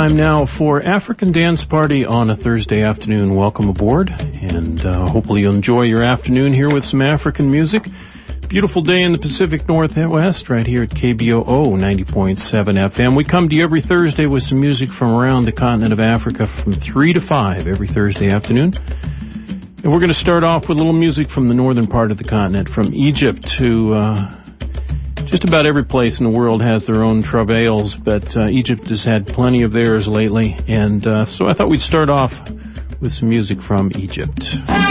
time now for African Dance Party on a Thursday afternoon. Welcome aboard, and hopefully you'll enjoy your afternoon here with some African music. Beautiful day in the Pacific Northwest right here at KBOO 90.7 FM. We come to you every Thursday with some music from around the continent of Africa from 3 to 5 every Thursday afternoon. And we're going to start off with a little music from the northern part of the continent, from Egypt to just about every place in the world has their own travails, but Egypt has had plenty of theirs lately, and so I thought we'd start off with some music from Egypt.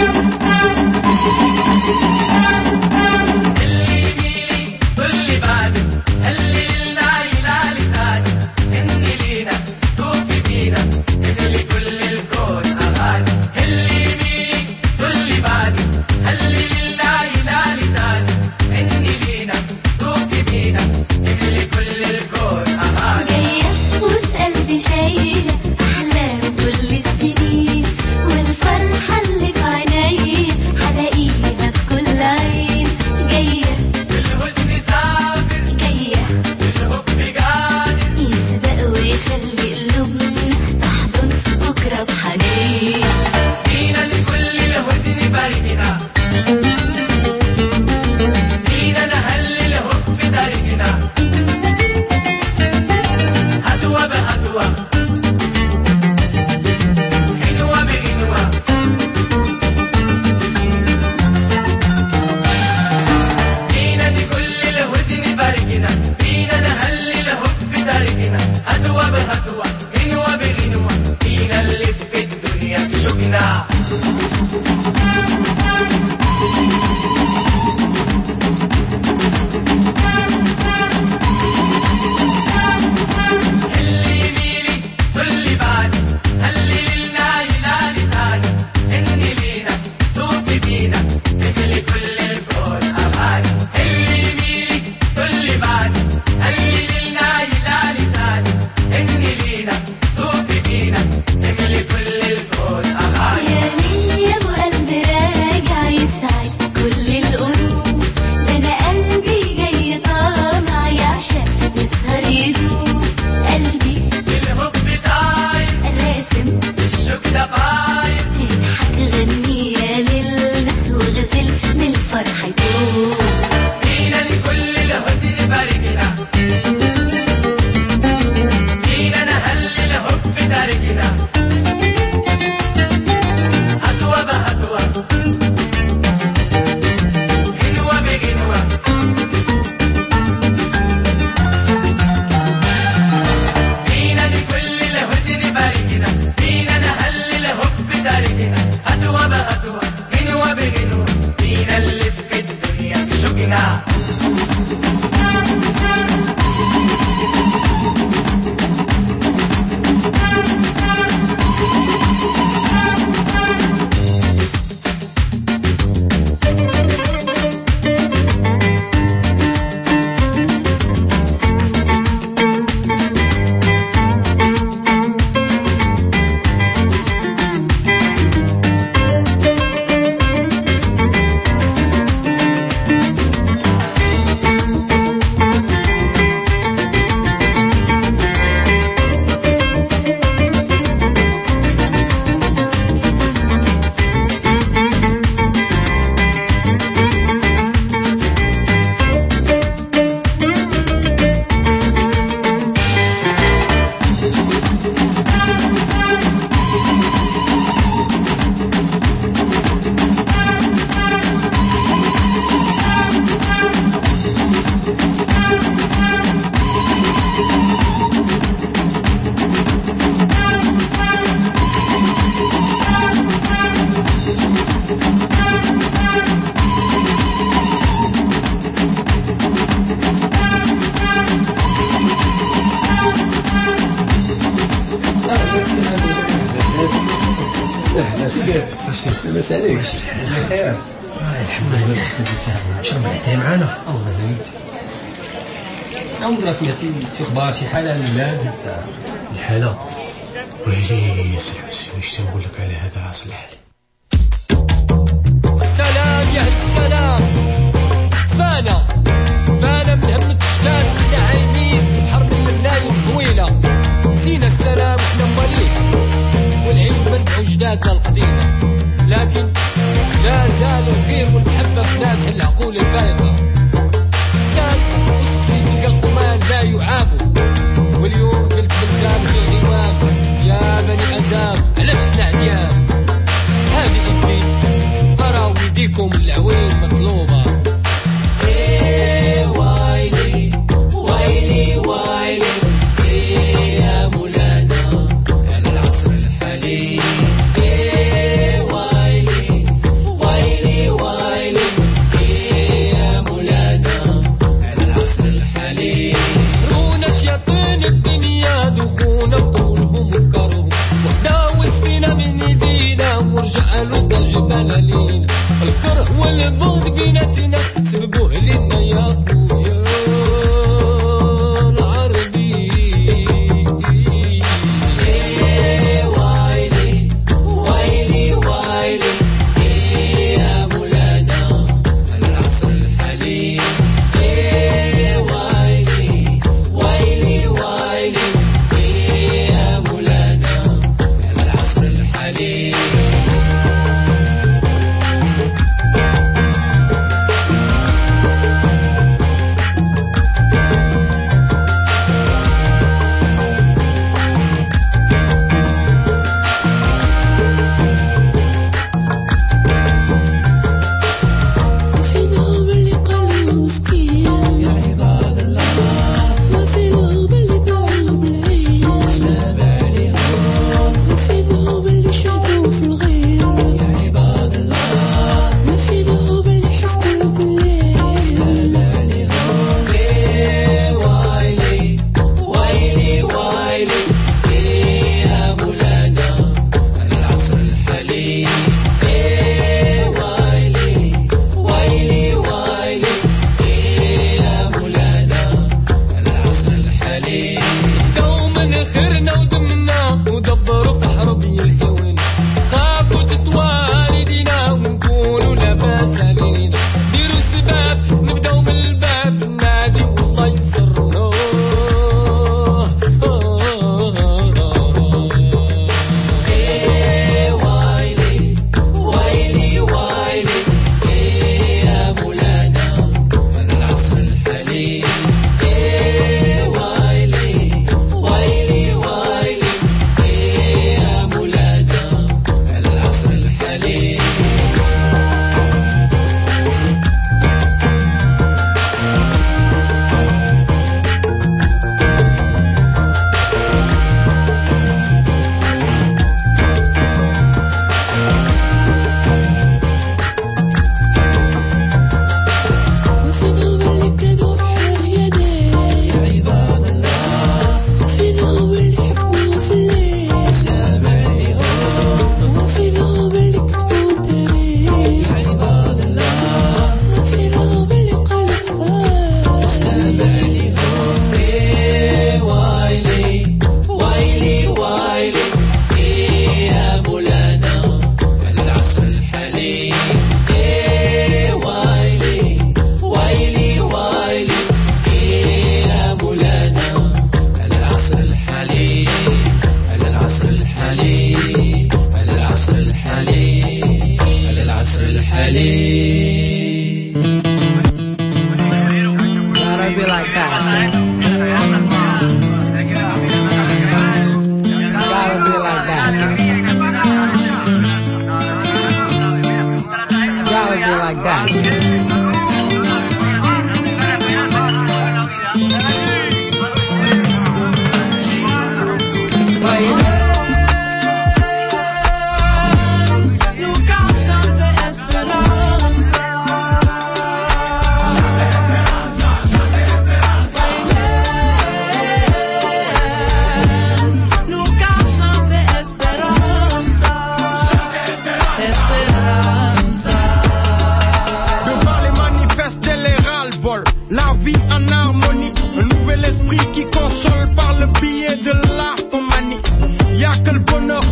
شو اخبار شي حاله لله الحاله ويلي واش نقول لك على هذا راس الحال. السلام يا السلام فانا من هم الشتات اللي عايمين حرب الليل طويله نسينا السلام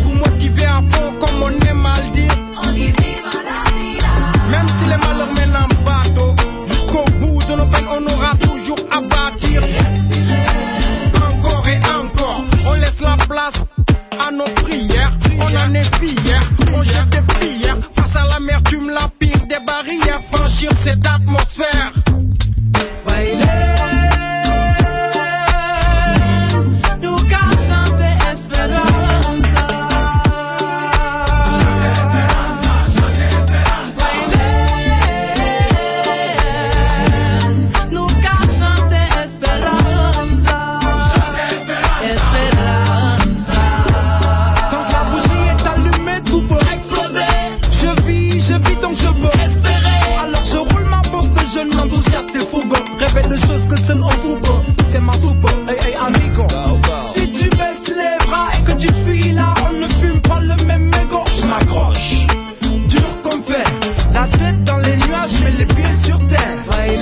Pour motiver à fond comme on aime à le dire. On y viva la vida. Même si les malheurs mènent en bateau, jusqu'au bout de nos peines on aura toujours à bâtir. Encore et encore, on laisse la place à nos prières. On en est fiers, on jette des prières. Face à l'amertume, la pire des barrières. Franchir cette atmosphère. Rêver de choses que seul on vous peut. C'est ma soupe, hey amigo. Si tu baisses les bras et que tu fuis là, on ne fume pas le même mégot. Je m'accroche, dur comme fer, la tête dans les nuages, mais les pieds sur terre.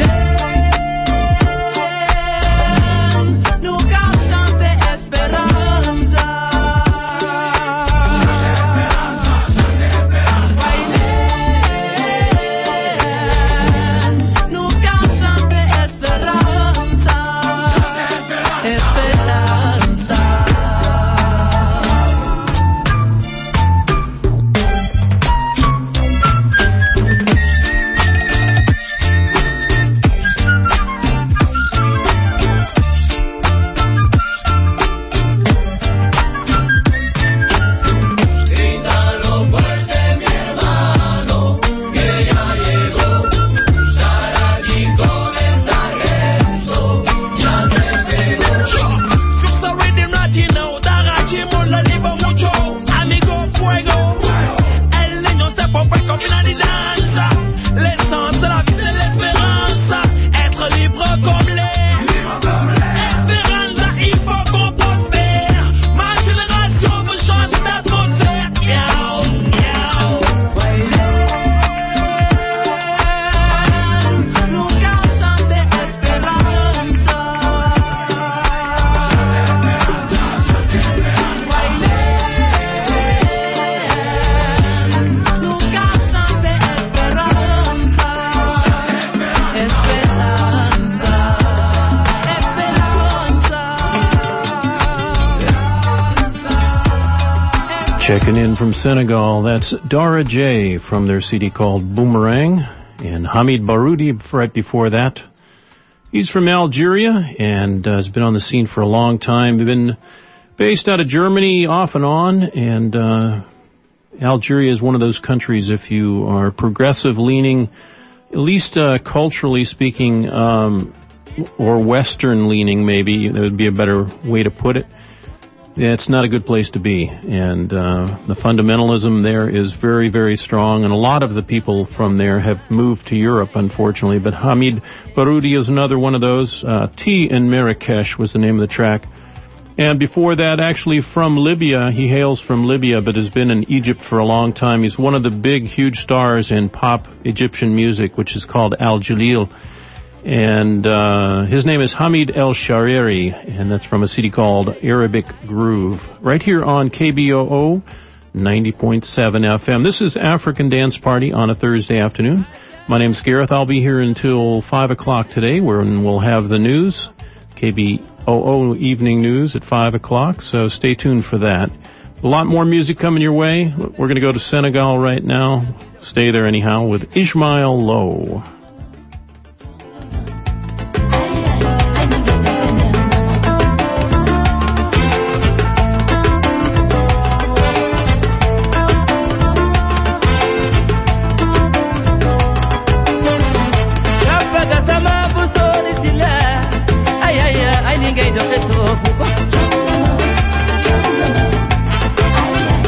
Checking in from Senegal, that's Dara J from their CD called Boomerang, and Hamid Baroudi right before that. He's from Algeria and has been on the scene for a long time. They've been based out of Germany off and on, and Algeria is one of those countries, if you are progressive leaning, at least culturally speaking, or Western leaning maybe, that would be a better way to put it. Yeah, it's not a good place to be, and the fundamentalism there is very, very strong, and a lot of the people from there have moved to Europe, unfortunately, but Hamid Baroudi is another one of those. Tea in Marrakesh was the name of the track. And before that, actually from Libya, he hails from Libya, but has been in Egypt for a long time. He's one of the big, huge stars in pop Egyptian music, which is called Al Jalil. And his name is Hamid El Shareri, and that's from a CD called Arabic Groove, right here on KBOO 90.7 FM. This is African Dance Party on a Thursday afternoon. My name's Gareth. I'll be here until 5 o'clock today, when we'll have the news, KBOO Evening News at 5 o'clock, so stay tuned for that. A lot more music coming your way. We're going to go to Senegal right now. Stay there anyhow with Ismail Lowe.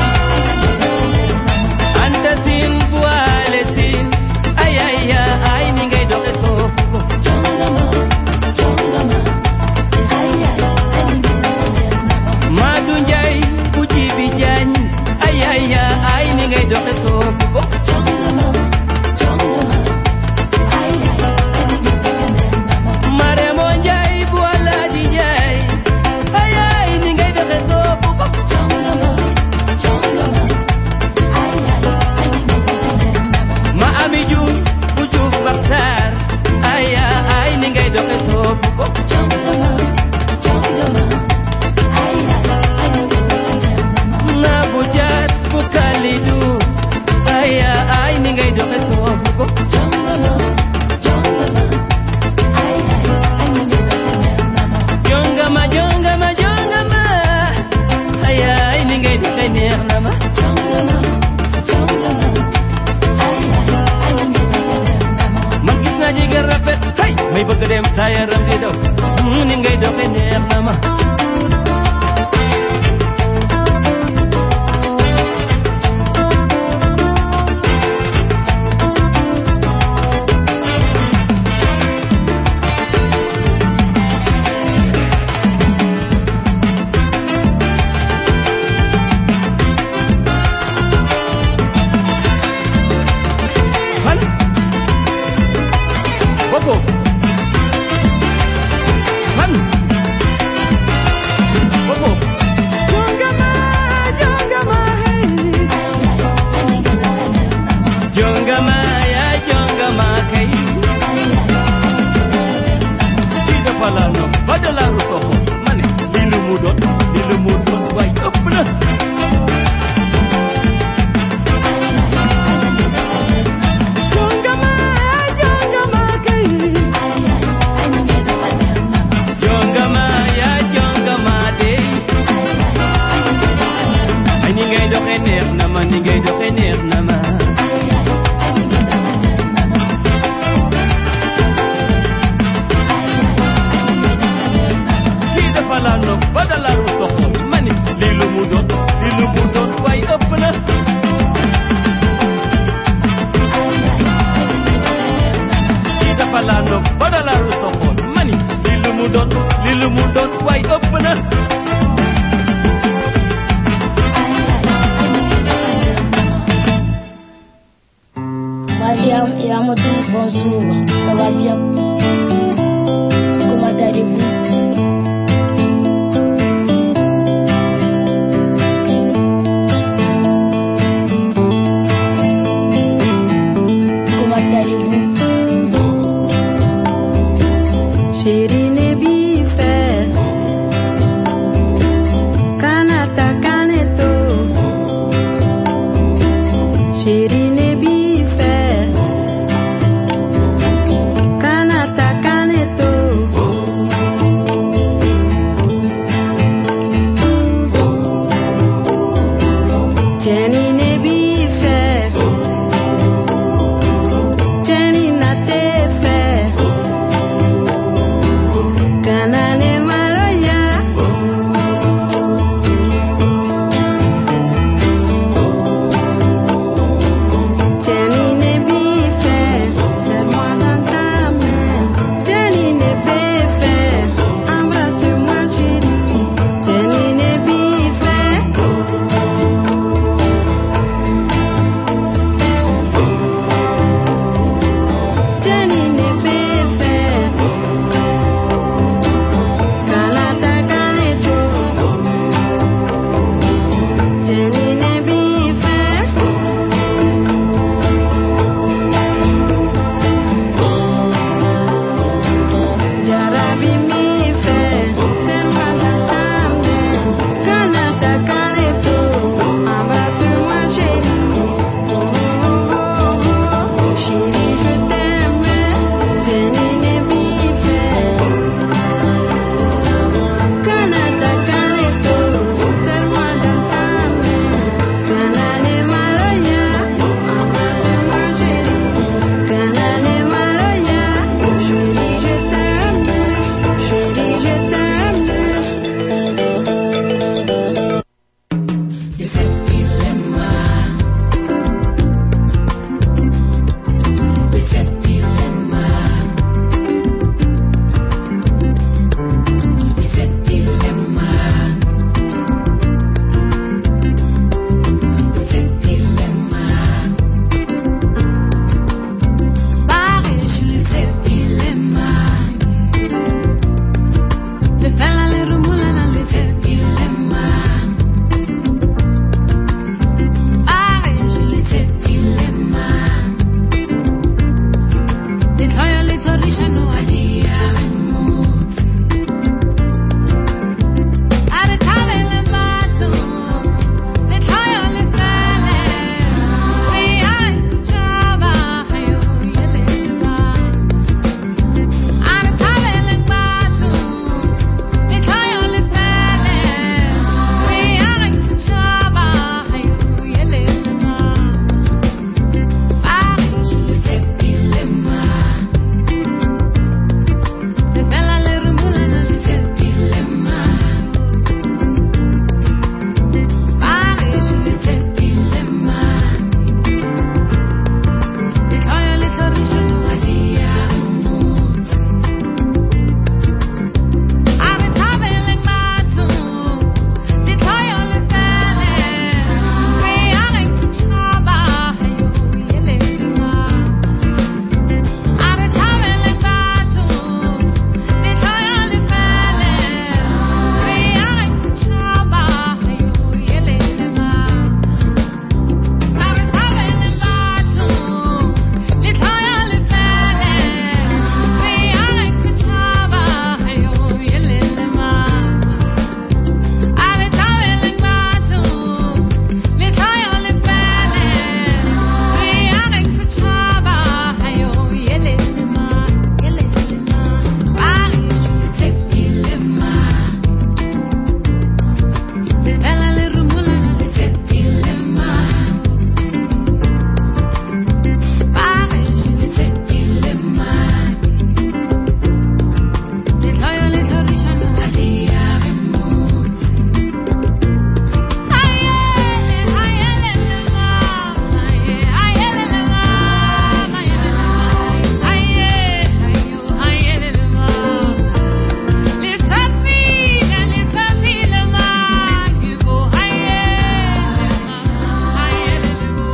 Ay, neex na ma man gis naa jigéen rafet hey may bëgg dem saa yaram di daw ni ngay doxe neex na ma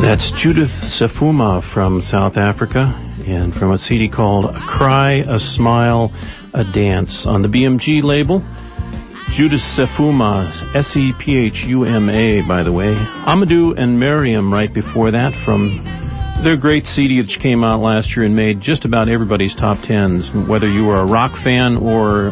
That's Judith Sefuma from South Africa, and from a CD called A Cry, A Smile, A Dance on the BMG label. Judith Sefuma, S-E-P-H-U-M-A, by the way. Amadou and Mariam right before that from their great CD that came out last year and made just about everybody's top tens, whether you were a rock fan or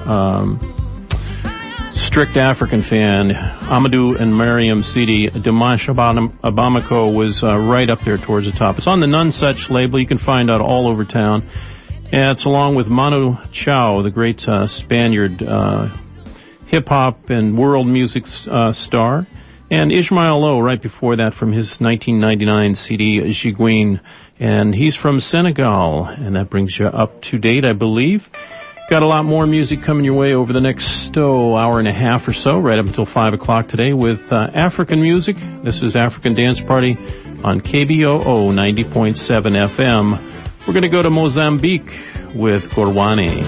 strict African fan. Amadou and Mariam CD, Dimash Abamako was right up there towards the top. It's on the None Such label. You can find out all over town. And it's along with Manu Chao, the great Spaniard hip-hop and world music star. And Ismail Lo right before that from his 1999 CD, Jiguin. And he's from Senegal. And that brings you up to date, I believe. Got a lot more music coming your way over the next hour and a half or so, right up until 5 o'clock today with African music. This is African Dance Party on KBOO 90.7 FM. We're going to go to Mozambique with Gorwane.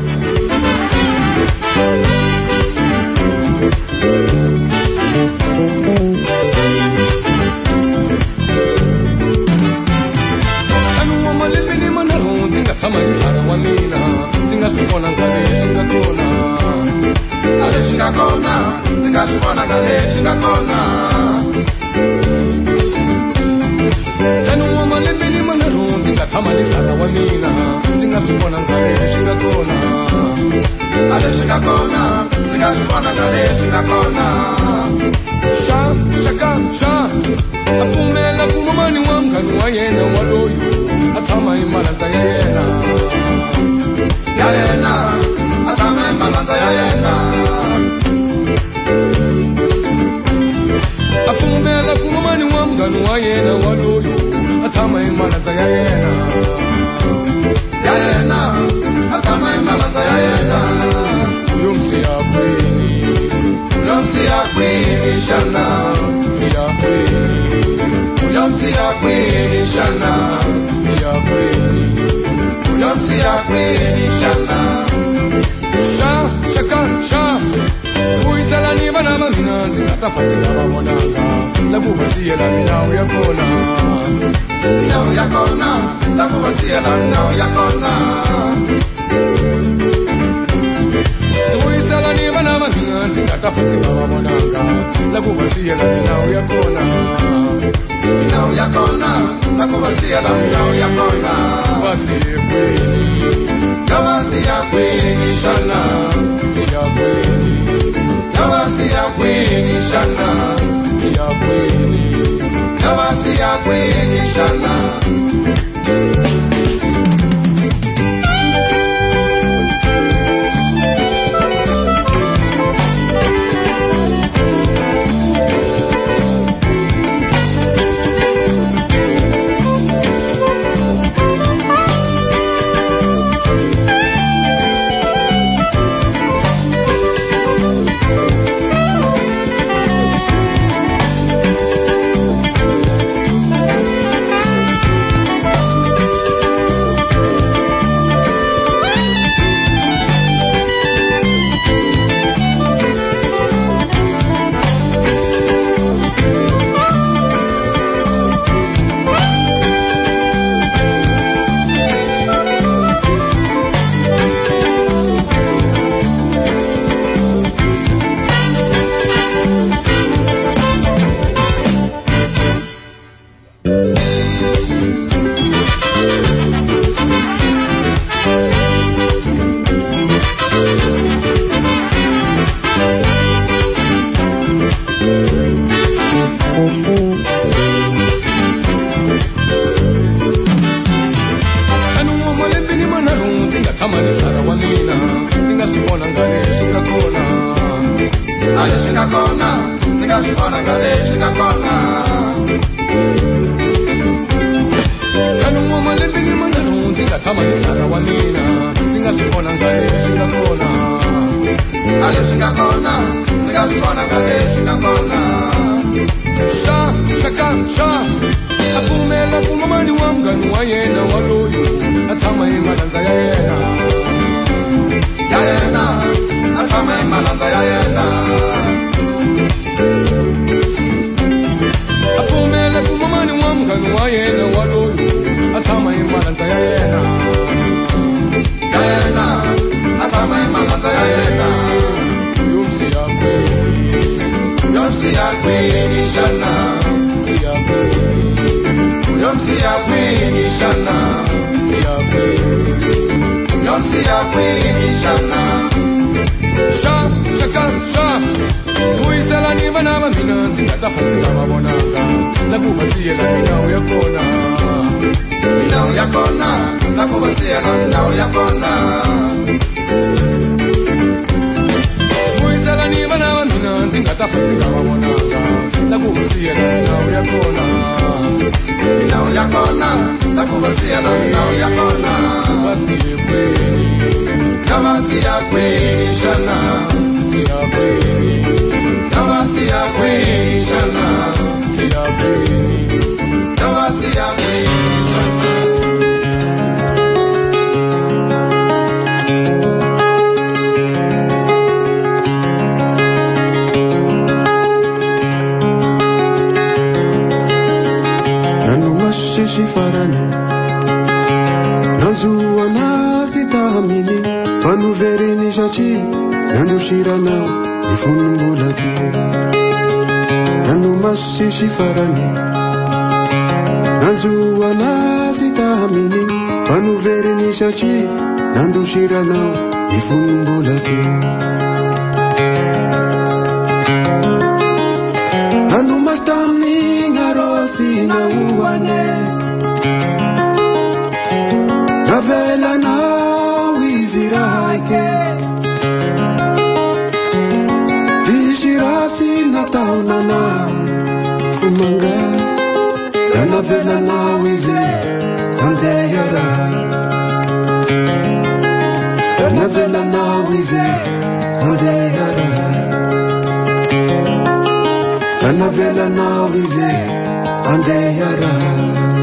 Why shana siyakwishana sha uyisela niva nava mina ndzingatafasika vavonanga nakuva siyela minawu yakona nakuva siyela minawu yakona uyisela niva nava mina ndzingatafasika vavonanga nakuva siyela minawu yakona nakuva siyela minawu yakona siyakwishana shifarani nazuana sitamini panuverini jachi nandushirana ifunumbulaki nanumashi shifarani nazuana sitamini panuverini jachi nandushirana ifunumbulaki nanumastami ngarosi na uwane Navela na wizirake Tishirasi na tauna na umanga Navela na wizir ande yarai Navela na wizir ande yarai Navela na wizir ande yarai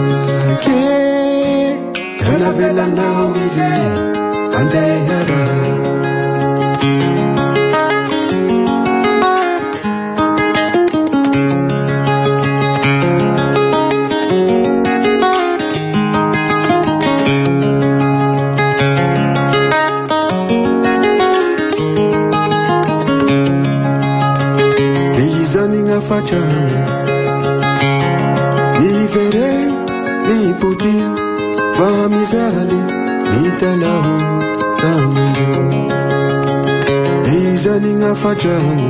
Navela now is it, and they had Lizaning a facha, vivere, mi putin. Famizali mitalahu tamundo Izaninga fajani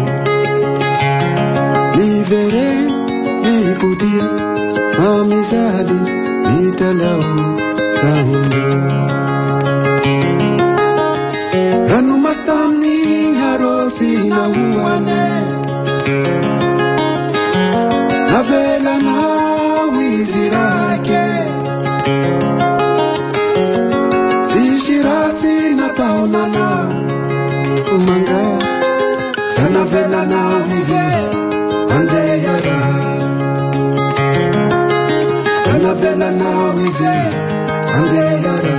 Livere ipudia Famizali mitalahu tamundo Ranu mastamni harosi na uwane Navela na wizirake Umanga Navela na wize ande yara Navela na wize ande yara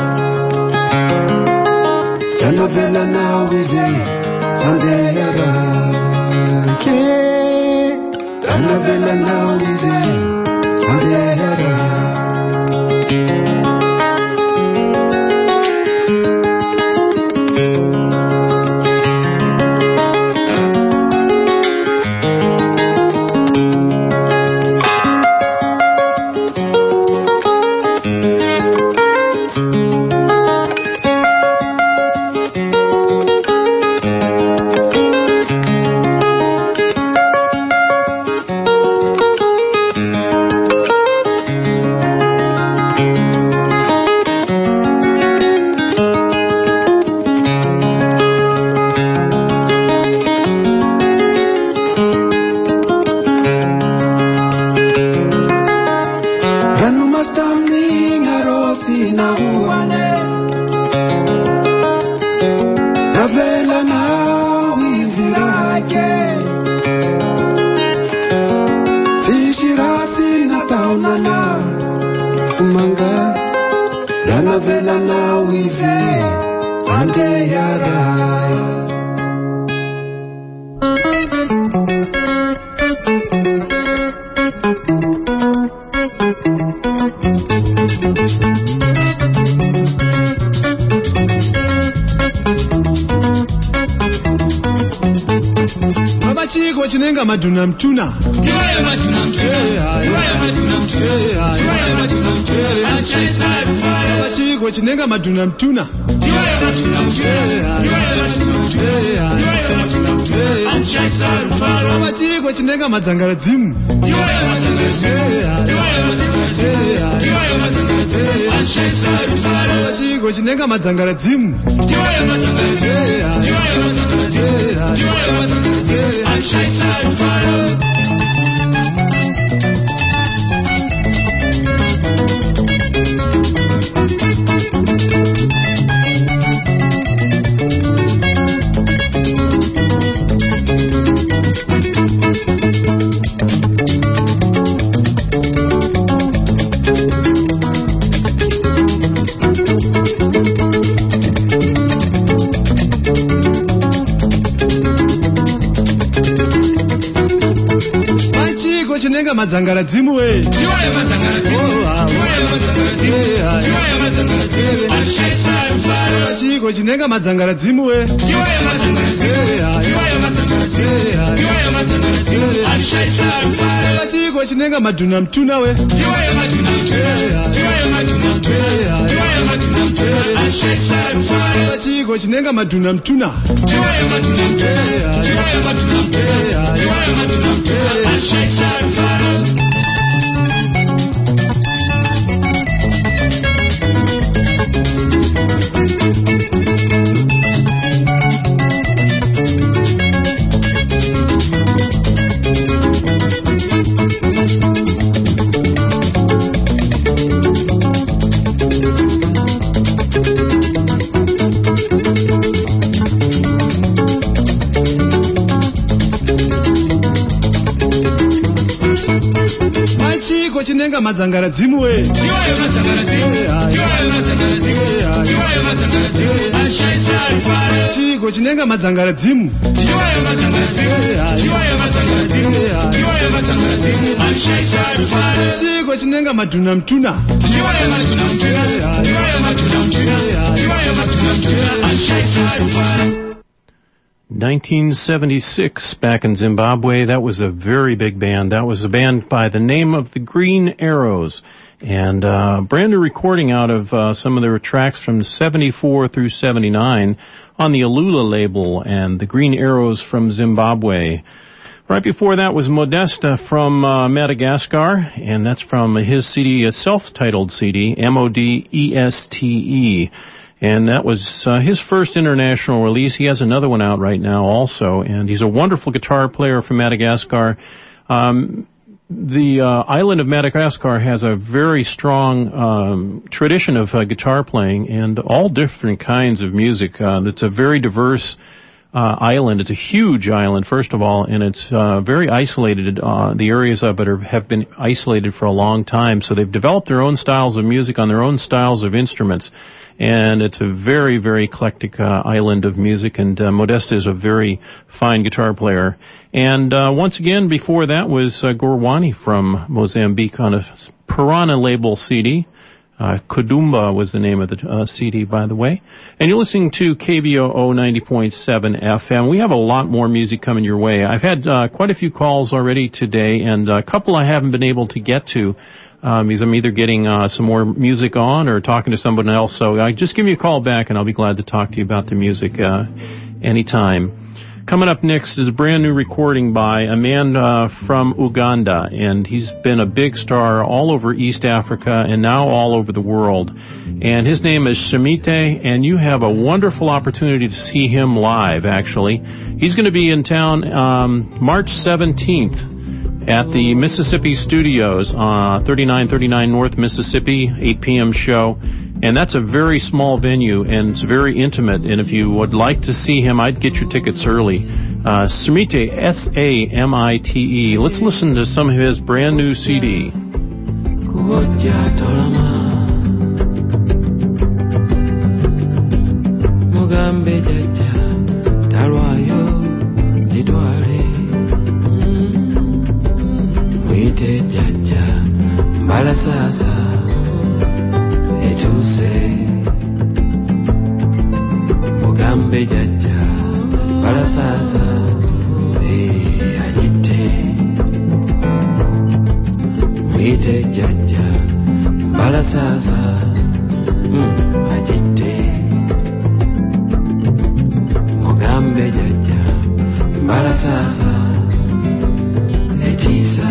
Navela na wize ande yara Ke Navela na wize ande yara Chinenga maduna mtuna. chinenga madhuna mtuna Pachigwa chinenga madzangara dzimu Pachigwa chinenga madzangara dzimu Madzangara dzimu we Pachigwa chinenga madzangara dzimu we Pachigwa chinenga madhuna mtuna we Pachigwa chinenga madhuna mtuna 马zangara dzimu we Chiko chinenga madzangara dzimu Chiko chinenga madhuna mtuna 1976, back in Zimbabwe, that was a very big band. That was a band by the name of the Green Arrows. And brand new recording out of some of their tracks from 74 through 79 on the Alula label, and the Green Arrows from Zimbabwe. Right before that was Modesta from Madagascar, and that's from his CD, a self-titled CD, Modeste. And that was his first international release. He has another one out right now also, and he's a wonderful guitar player from Madagascar. The island of Madagascar has a very strong tradition of guitar playing and all different kinds of music. It's a very diverse island. It's a huge island, first of all, and it's very isolated. The areas of it have been isolated for a long time, so they've developed their own styles of music on their own styles of instruments. And it's a very, very eclectic island of music, and Modesta is a very fine guitar player. And once again, before that was Gorwani from Mozambique on a Piranha label CD. Kudumba was the name of the CD, by the way. And you're listening to KBOO 90.7 FM. We have a lot more music coming your way. I've had quite a few calls already today, and a couple I haven't been able to get to. Because I'm either getting some more music on or talking to someone else. So just give me a call back, and I'll be glad to talk to you about the music anytime. Coming up next is a brand new recording by a man from Uganda, and he's been a big star all over East Africa and now all over the world. And his name is Shemite, and you have a wonderful opportunity to see him live, actually. He's going to be in town March 17th. At the Mississippi Studios, 3939 North Mississippi, 8 p.m. show. And that's a very small venue, and it's very intimate. And if you would like to see him, I'd get your tickets early. Samite, S-A-M-I-T-E. Let's listen to some of his brand new CD. Jaja, Balasasa, Etuse, Mugambe Jaja, Balasasa, Ajite, Muite Jaja, Balasasa, ajite mugambe jaja mbala sasa etisa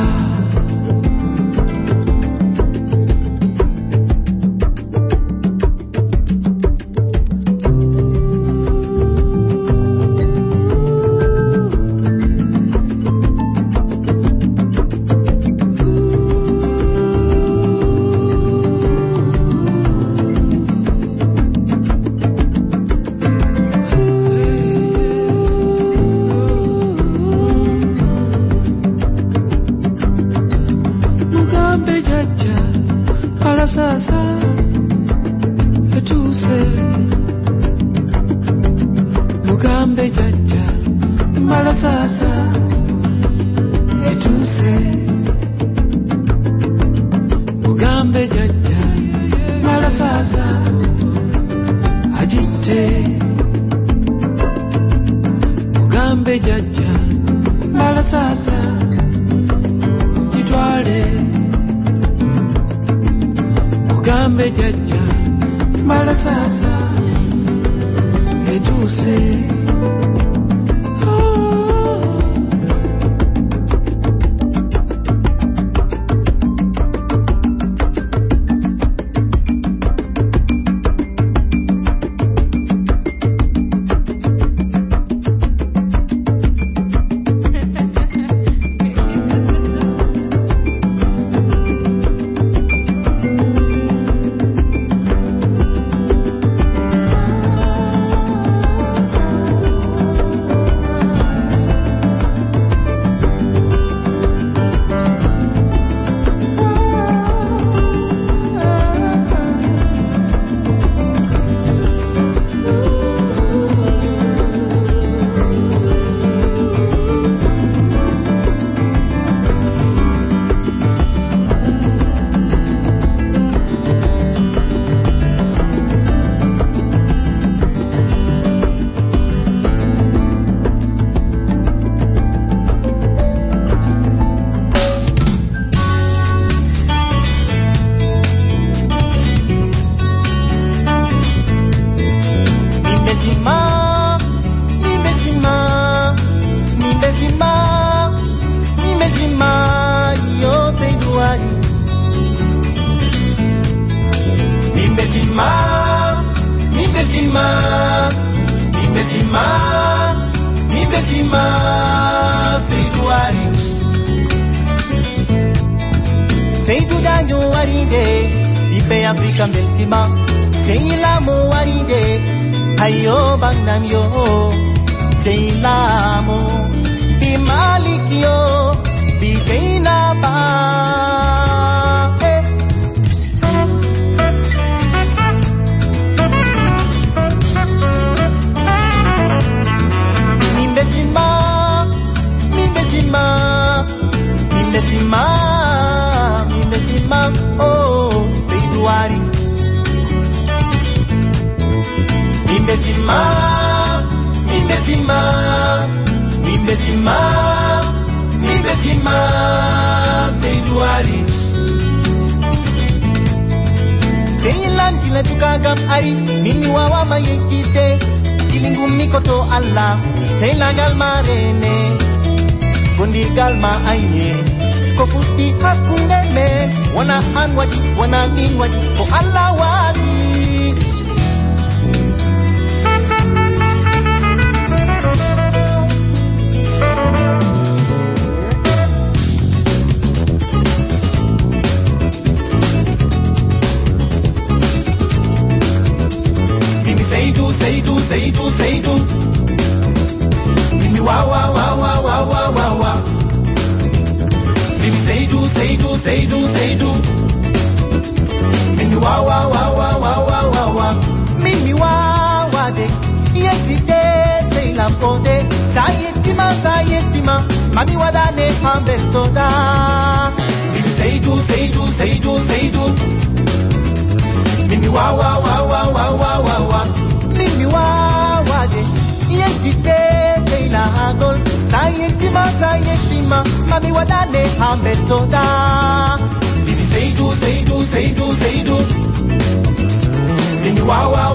Mami wadane ambesoda. Say do. Mimi wa. Mimi wa de. Yesite seila agol. Sayestima. Mami wadane ambesoda. Say do. Mimi wa.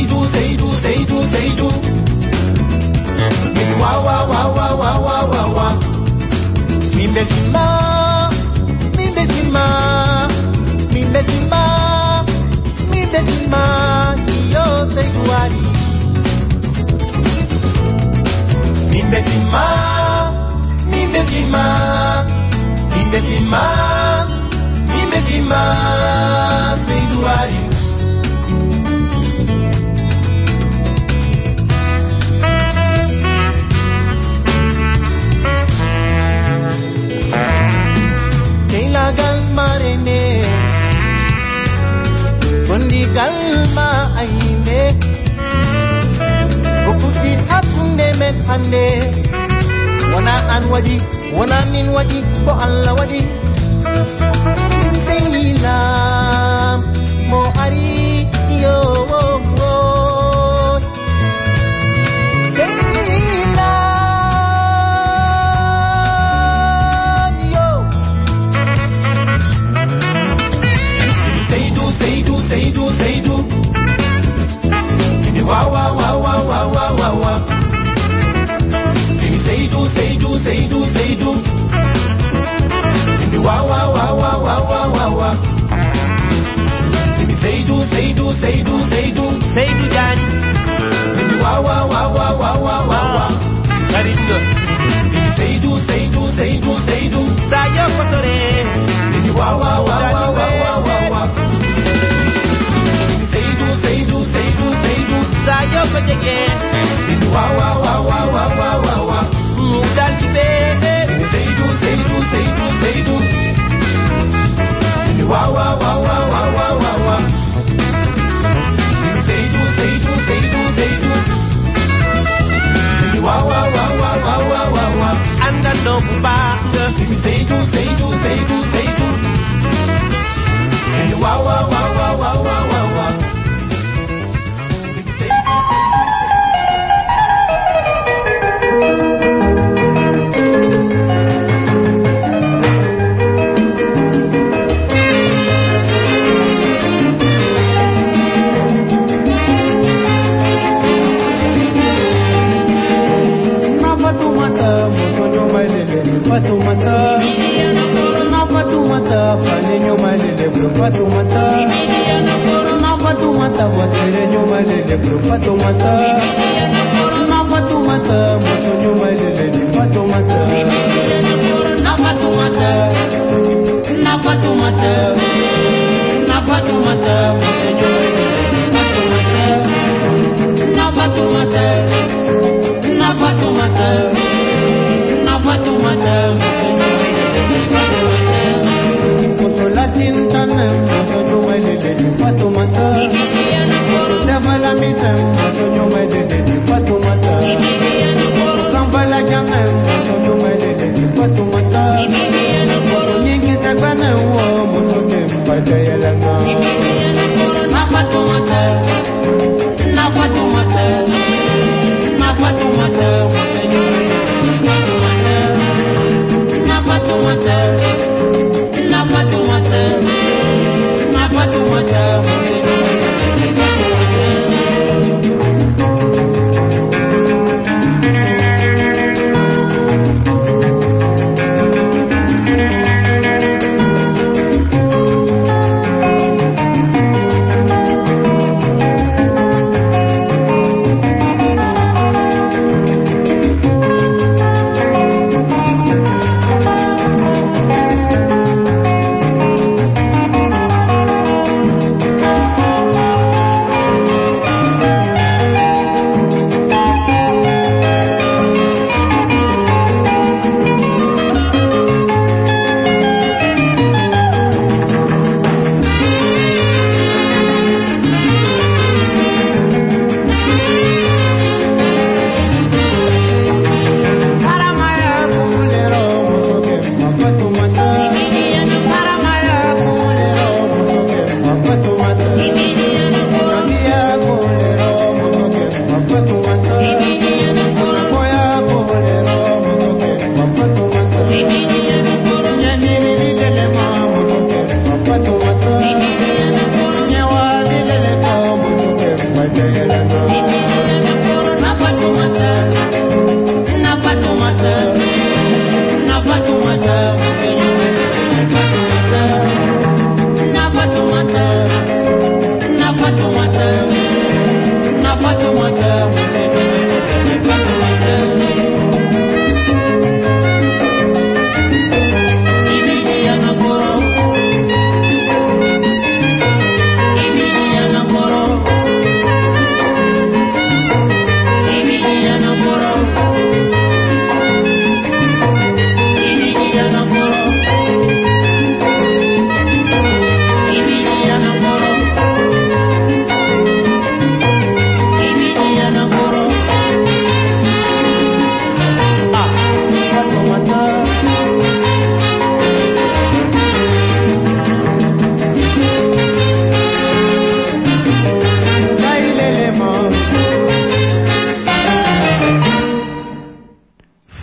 Never let me tell you,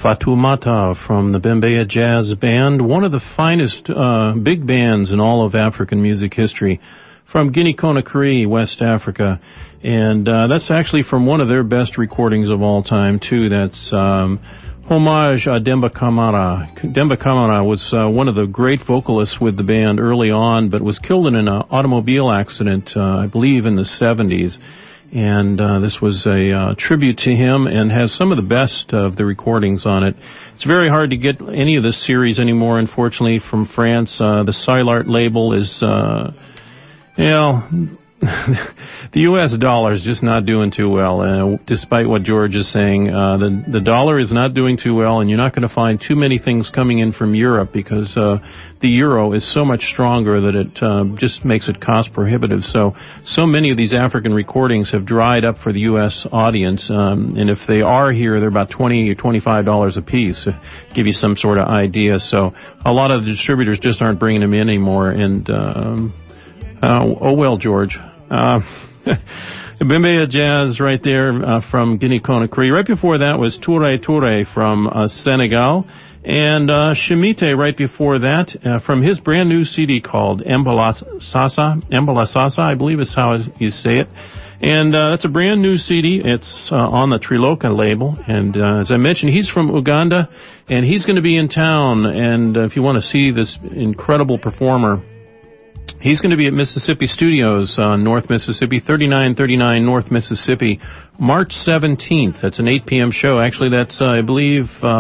Fatoumata from the Bembeya Jazz Band, one of the finest big bands in all of African music history, from Guinea-Conakry, West Africa. And that's actually from one of their best recordings of all time, too. That's Homage à Demba Kamara. Demba Kamara was one of the great vocalists with the band early on, but was killed in an automobile accident, I believe, in the 70s. And this was a tribute to him and has some of the best of the recordings on it. It's very hard to get any of this series anymore, unfortunately, from France. The Silart label is, the U.S. dollar is just not doing too well, despite what George is saying. The dollar is not doing too well, and you're not going to find too many things coming in from Europe because the euro is so much stronger that it just makes it cost prohibitive. So many of these African recordings have dried up for the U.S. audience, and if they are here, they're about $20 or $25 a piece, to give you some sort of idea. So a lot of the distributors just aren't bringing them in anymore, and oh well, George. Bembeya Jazz right there from Guinea-Conakry. Right before that was Touré Touré from Senegal. And Shemite right before that from his brand new CD called Mbala Sasa, I believe is how you say it. And that's a brand new CD. It's on the Triloka label. And as I mentioned, he's from Uganda, and he's going to be in town. And if you want to see this incredible performer, he's going to be at Mississippi Studios on North Mississippi, 3939 North Mississippi, March 17th. That's an 8 p.m. show. Actually, that's, I believe,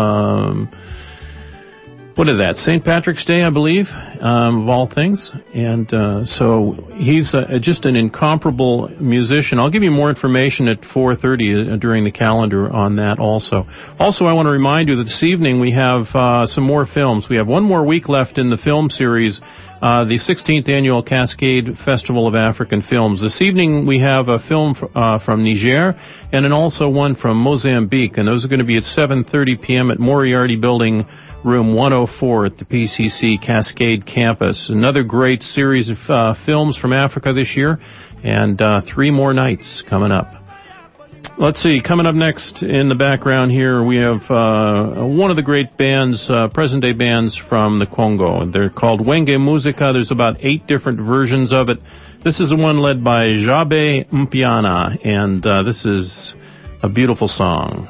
what is that? St. Patrick's Day, I believe, of all things. And so he's just an incomparable musician. I'll give you more information at 4:30 during the calendar on that also. Also, I want to remind you that this evening we have some more films. We have one more week left in the film series, the 16th Annual Cascade Festival of African Films. This evening we have a film from Niger and then also one from Mozambique, and those are going to be at 7:30 p.m. at Moriarty Building, Room 104 at the PCC Cascade campus. Another great series of films from Africa this year, and 3 more nights coming up. Let's see, coming up next in the background here, we have one of the great bands, present-day bands from the Congo. They're called Wenge Musica. There's about 8 different versions of it. This is the one led by Jabe Mpiana, and this is a beautiful song.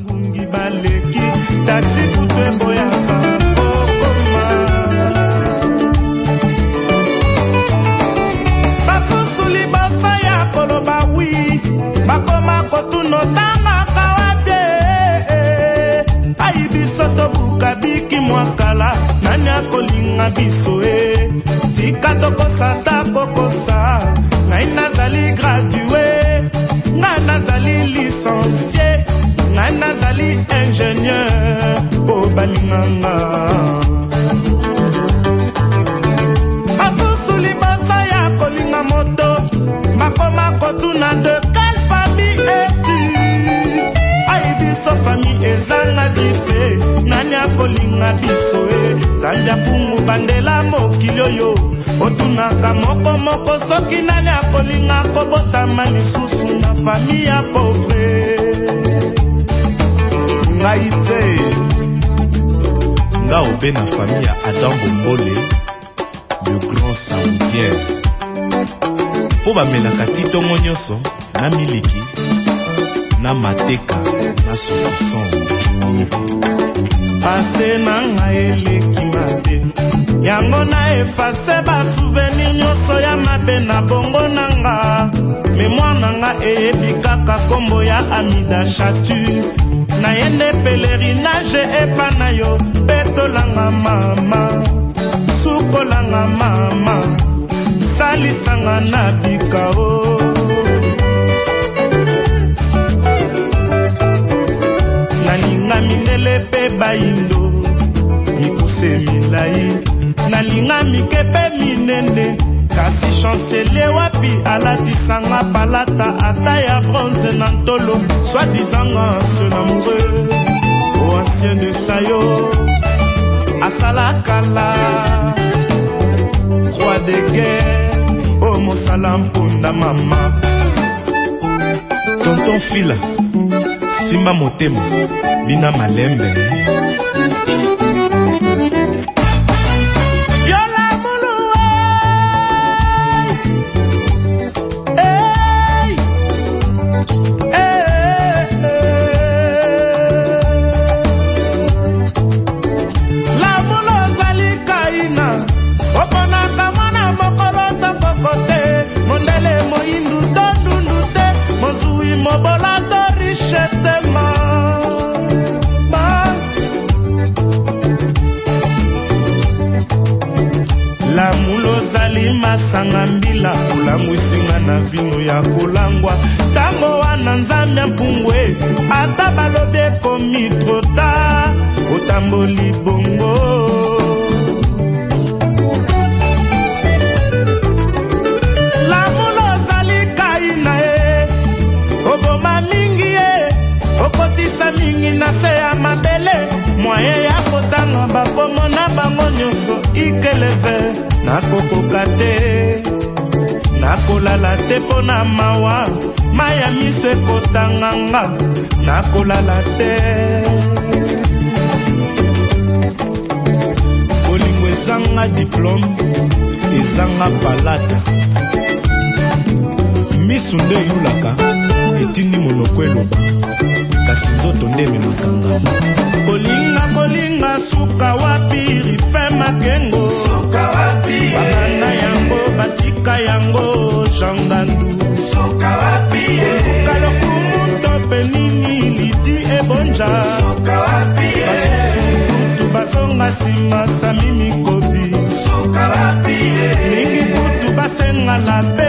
Bakoma kotuno tanga kawabe Aibi soto buka biki mwakala Nanya kolinga biso Sika toko sata kokosa Naina zali gradué Nana zali licencié Nana zali ingénieur O balinganga Akusuli basa ya kolinga moto Bakoma kotuna de famille ezanga dife nanya kolinga biso tanja pumu bandela mokilio yo otunaka moko moko soki nanya kolinga kobotama lisusu na famille ya pauvre ngai te nga obe na famille ya Adam Bombole le grand saoudien po bamelaka titongo nyonso na miliki na mateka na saucisson pase na ngai eleki mabe yango na efase basouvenir nyonso ya mabe na bongo na nga mémoire na nga eyebi kaka kombo ya Amida Chatu nayende pelerinage epa na yo petolanga mama sukolanga mama salisanga na bikao nalinga minele pe baindo mikuse milai nalinga mikepe minene kasi chancelier wapi alatisanga palata ata ya bronze na ntolo soi-disant ancien amoureux o ancien de sayo asalakala roi de guerre o mosala mpunda mama tonton fila Simba motema bina malembe. Sangambila kulangwisinga na vino ya kulangwa tango wana nzambe mpungwe ata balobe komi trota otamboli bongo lamulo zali kaina oboma mingi okotisa mingi na se ya mabele mwaye ya kotanga bakomo na bango nyonso ikeleve nakokoka te nakolala te mpo na mawa maya miso ekotanganga nakolala te kolingo ezanga diplome ezanga palata misu nde eyulaka etindi monoko eloba kasi nzoto nde ememakanga kolinga suka wapi rife makengo bamana yango batika yango jangandu kalokumu tope nini liti ebonja basukutu basonga nsima sami mikobi mingi kutu basenga lape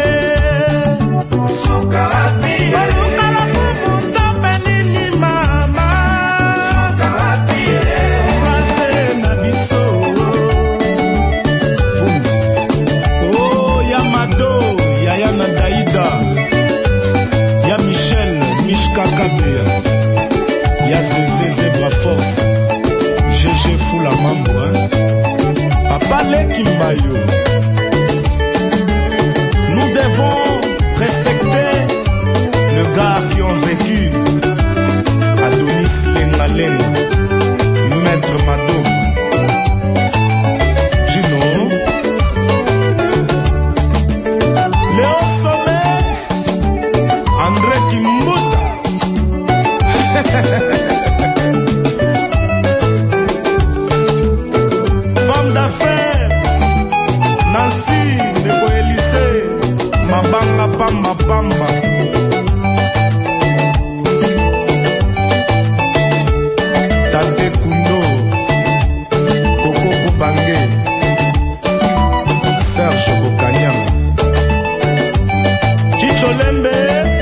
Nous devons respecter le gars qui ont vécu Adonis Lengalenga, Maître Mado, Juno, Léo Sommet, André Kimbuta. Femme d'affaires Nancy Nebo Elysée Mabanga Pamba Pamba Tate Kundo Koko Kubange Serge Bokanyang Chicho Lembe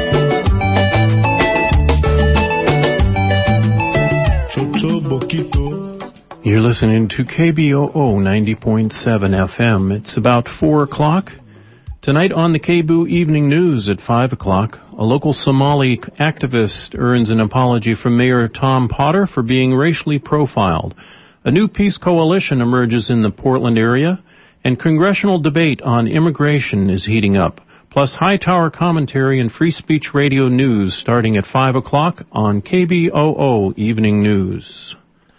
Chocho Bokito. You're listening to KBOO 90.7 FM. It's about 4 o'clock. Tonight on the KBOO Evening News at 5 o'clock, a local Somali activist earns an apology from Mayor Tom Potter for being racially profiled. A new peace coalition emerges in the Portland area, and congressional debate on immigration is heating up. Plus high-tower commentary and free speech radio news starting at 5 o'clock on KBOO Evening News.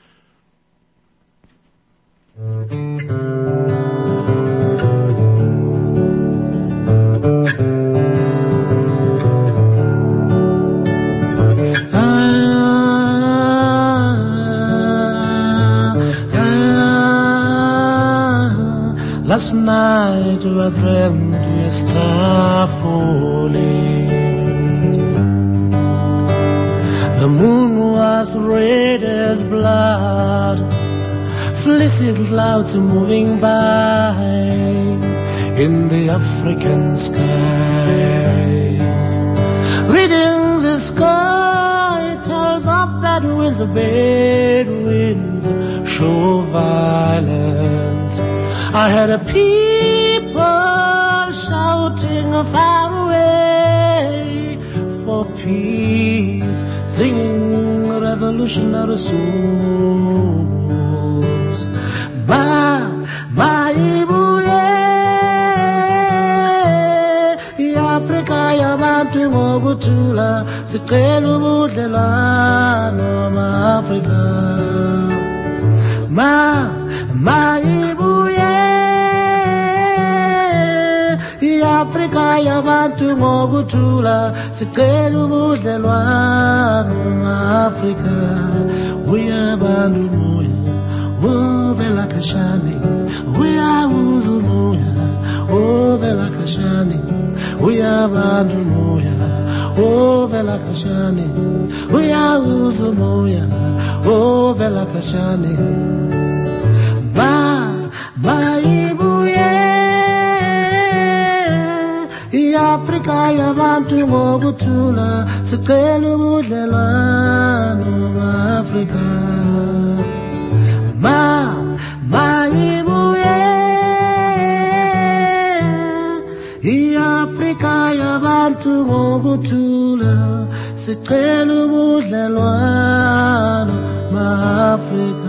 Last night I dreamt a star falling. The moon was red as blood, fleecy clouds moving by in the African skies. Reading the sky tells of bad winds show violence. I heard a people shouting far away for peace, singing revolutionary songs. Baibuye, Africa ya bantu yabantu ngokuthula sicela ubudlelwano ma-Afrika mayibuye i-Afrika yabantu ngokuthula sicela ubudlelwano ma-Afrika uyabantu moya ovela khashani uyawuza umoya ovela khashani uyabantu moya ovela khashani uyawuza umoya ovela khashani mayibuye i-Afrika yabantu ngokuthula sicela ubudlelwano ma-Afrika mayibuye i-Afrika yabantu ngokuthula sicela ubudlelwano ma-Afrika.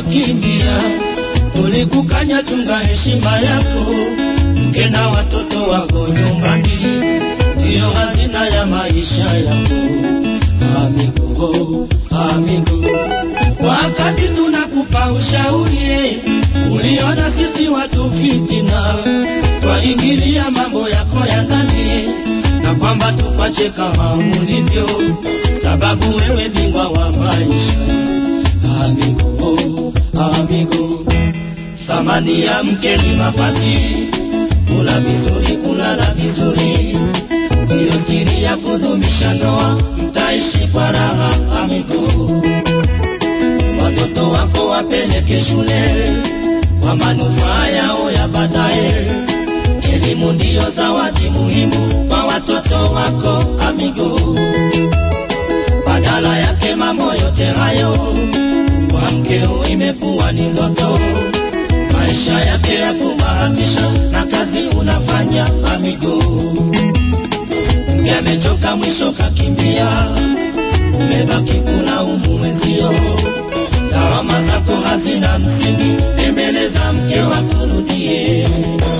ukakimbia. Tulikukanya chunga heshima yako, mke na watoto wako nyumbani, ndiyo hazina ya maisha yako. Amigo, amigo, wakati tunakupa ushauri, uliona sisi watu fitina, twaingilia mambo yako ya ndani, na kwamba tukwache kama ulivyo, sababu wewe bingwa wa maisha. Amigo, amigo, thamani ya mke ni mavazi, kula vizuri, kulala vizuri, ndiyo siri ya kudumisha ndoa, mtaishi kwa raha. Amigo, watoto wako wapeleke shule kwa manufaa yao ya baadaye. Elimu ndiyo zawadi muhimu kwa watoto wako. Amigo, badala yake mambo yote hayo kwa mkeo imekuwa ni ndoto, maisha yake ya kubahatisha na kazi unafanya. Amigo, yamechoka mwisho kakimbia, umebaki kulaumu wenzio, lawama zako hazina msingi, embeleza mke wako rudie.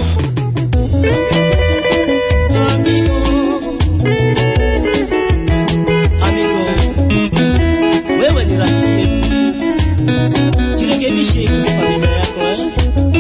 Wewe ni rafiki yetu, jirekebishe familia yako.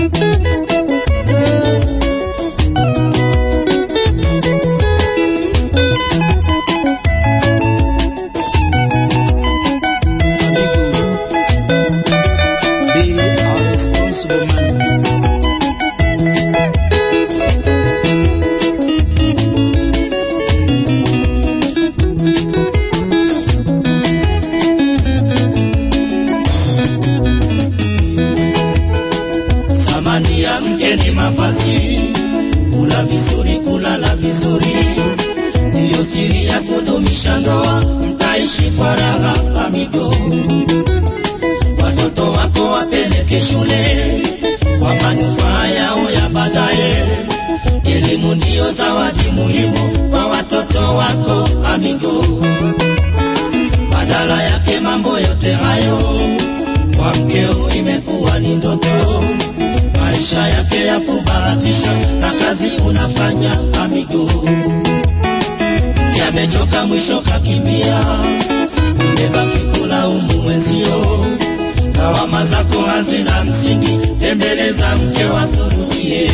Kula vizuri, kulala vizuri, ndiyo siri ya kudumisha ndoa, mtaishi kwa raha. Amigo, watoto wako wapeleke shule kwa manufaa yao ya baadaye. Elimu ndiyo zawadi muhimu kwa watoto wako. Amigo, badala yake mambo yote hayo kwa mkeo imekuwa ni ndoto, maisha yake ya kubahatisha na kazi unafanya. Amigo, yamechoka mwisho kakimbia, umebaki kulaumu wenzio, lawama zako hazina msingi, embeleza mke wako rudie.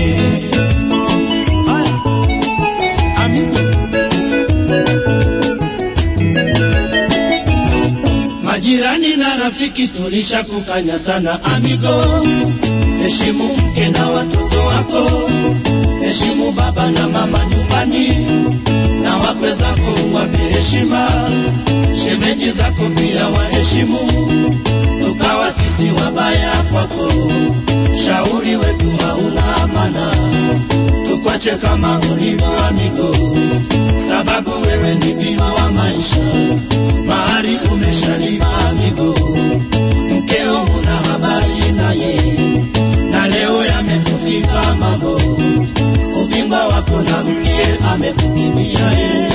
Majirani na rafiki tulishakukanya sana. Amigo, heshimu mke na watoto wako, heshimu baba na mama nyumbani, na wakwe zako wape heshima, shemeji zako pia waheshimu, tukawa sisi wabaya kwako, shauri wetu hauna amana, tukwache kama ulivyo. Amigo, sababu wewe ni bima wa maisha, mahari umeshalipa. Amigo, mkeo una habari naye, na leo yamekufika mambo, ubingwa wako na mke amekukimbia.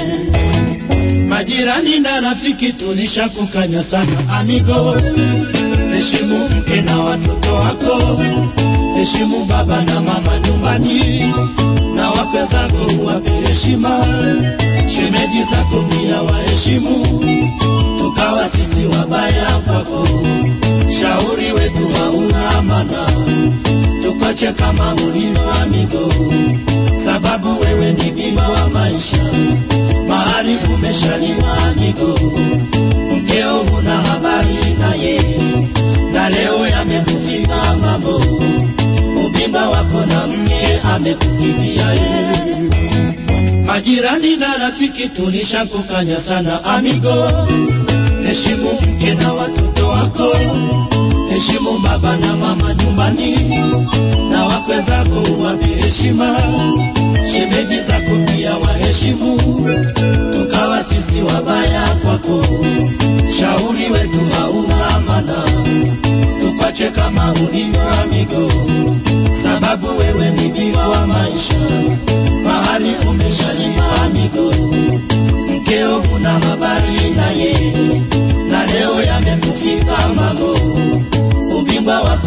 Majirani na rafiki tulishakukanya sana. Amigo, heshimu mke na watoto wako, heshimu baba na mama nyumbani, na wakwe zako wape heshima, shemeji zako pia waheshimu, tukawa sisi wabaya kwako, shauri wetu hauna amana, tukwache kama ulivyo. Amigo, sababu wewe ni bima wa maisha, mahari umeshaliwa. Amigo, mkeo una habari naye, na leo yamekufika mambo, ubimba wako na mke amekukimbia. Majirani na rafiki tulishakukanya sana. Amigo, heshimu mke na watoto wako, heshimu baba na mama nyumbani, na wakwe zako wape heshima, shemeji zako pia waheshimu, tukawa sisi wabaya kwako, shauri wetu hauna amana, tukwache kama ulivyo. Amigo, sababu wewe ni bima wa maisha, mahali umeshalipa. Amigo, mkeo una habari naye, na leo yamekufika mambo, ubingwa wa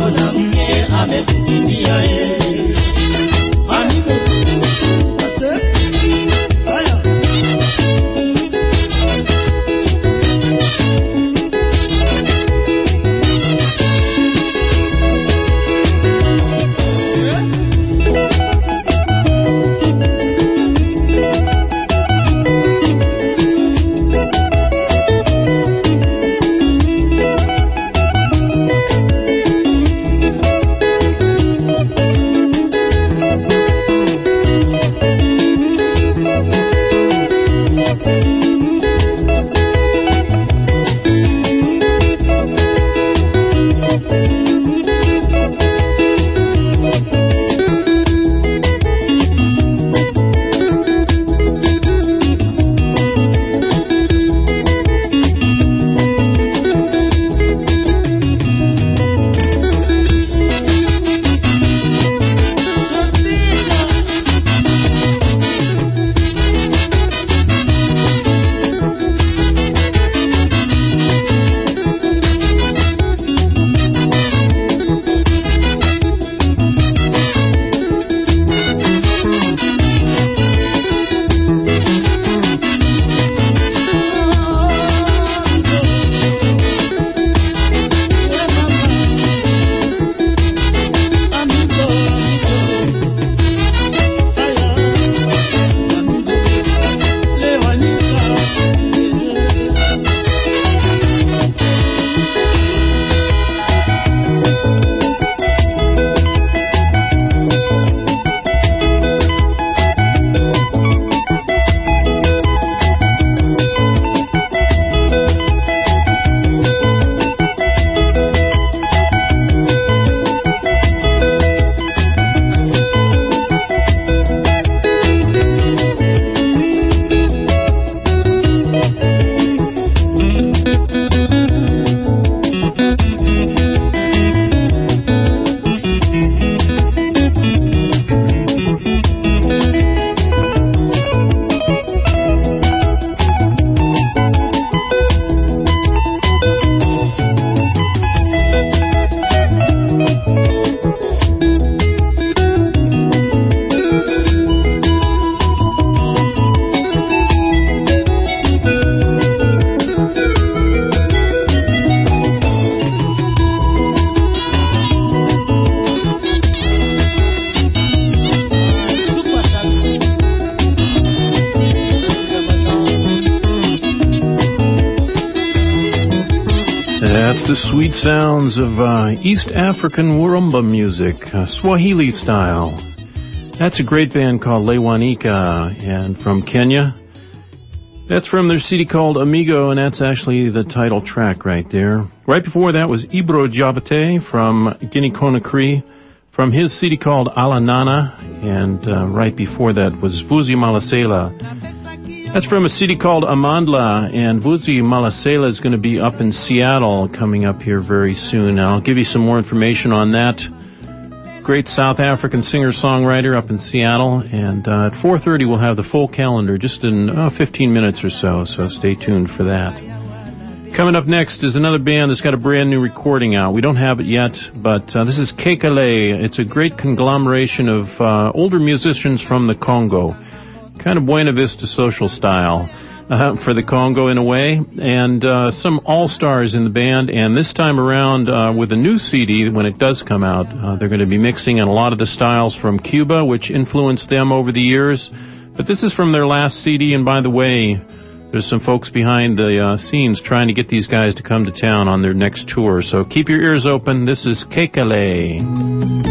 the sweet sounds of East African Warumba music, Swahili style. That's a great band called Lewanika, and from Kenya. That's from their CD called Amigo, and that's actually the title track right there. Right before that was Ibro Jabate from Guinea-Conakry, from his CD called Alanana, and right before that was Vuzi Malasela. That's from a city called Amandla, and Vuzi Malasela is going to be up in Seattle coming up here very soon. I'll give you some more information on that. Great South African singer-songwriter up in Seattle, and at 4:30 we'll have the full calendar just in 15 minutes or so stay tuned for that. Coming up next is another band that's got a brand new recording out. We don't have it yet, but this is Kekale. It's a great conglomeration of older musicians from the Congo. Kind of Buena Vista Social style for the Congo in a way, and some all-stars in the band, and this time around with a new CD, when it does come out, they're going to be mixing in a lot of the styles from Cuba, which influenced them over the years, but this is from their last CD, and by the way, there's some folks behind the scenes trying to get these guys to come to town on their next tour, so keep your ears open. This is Kekale.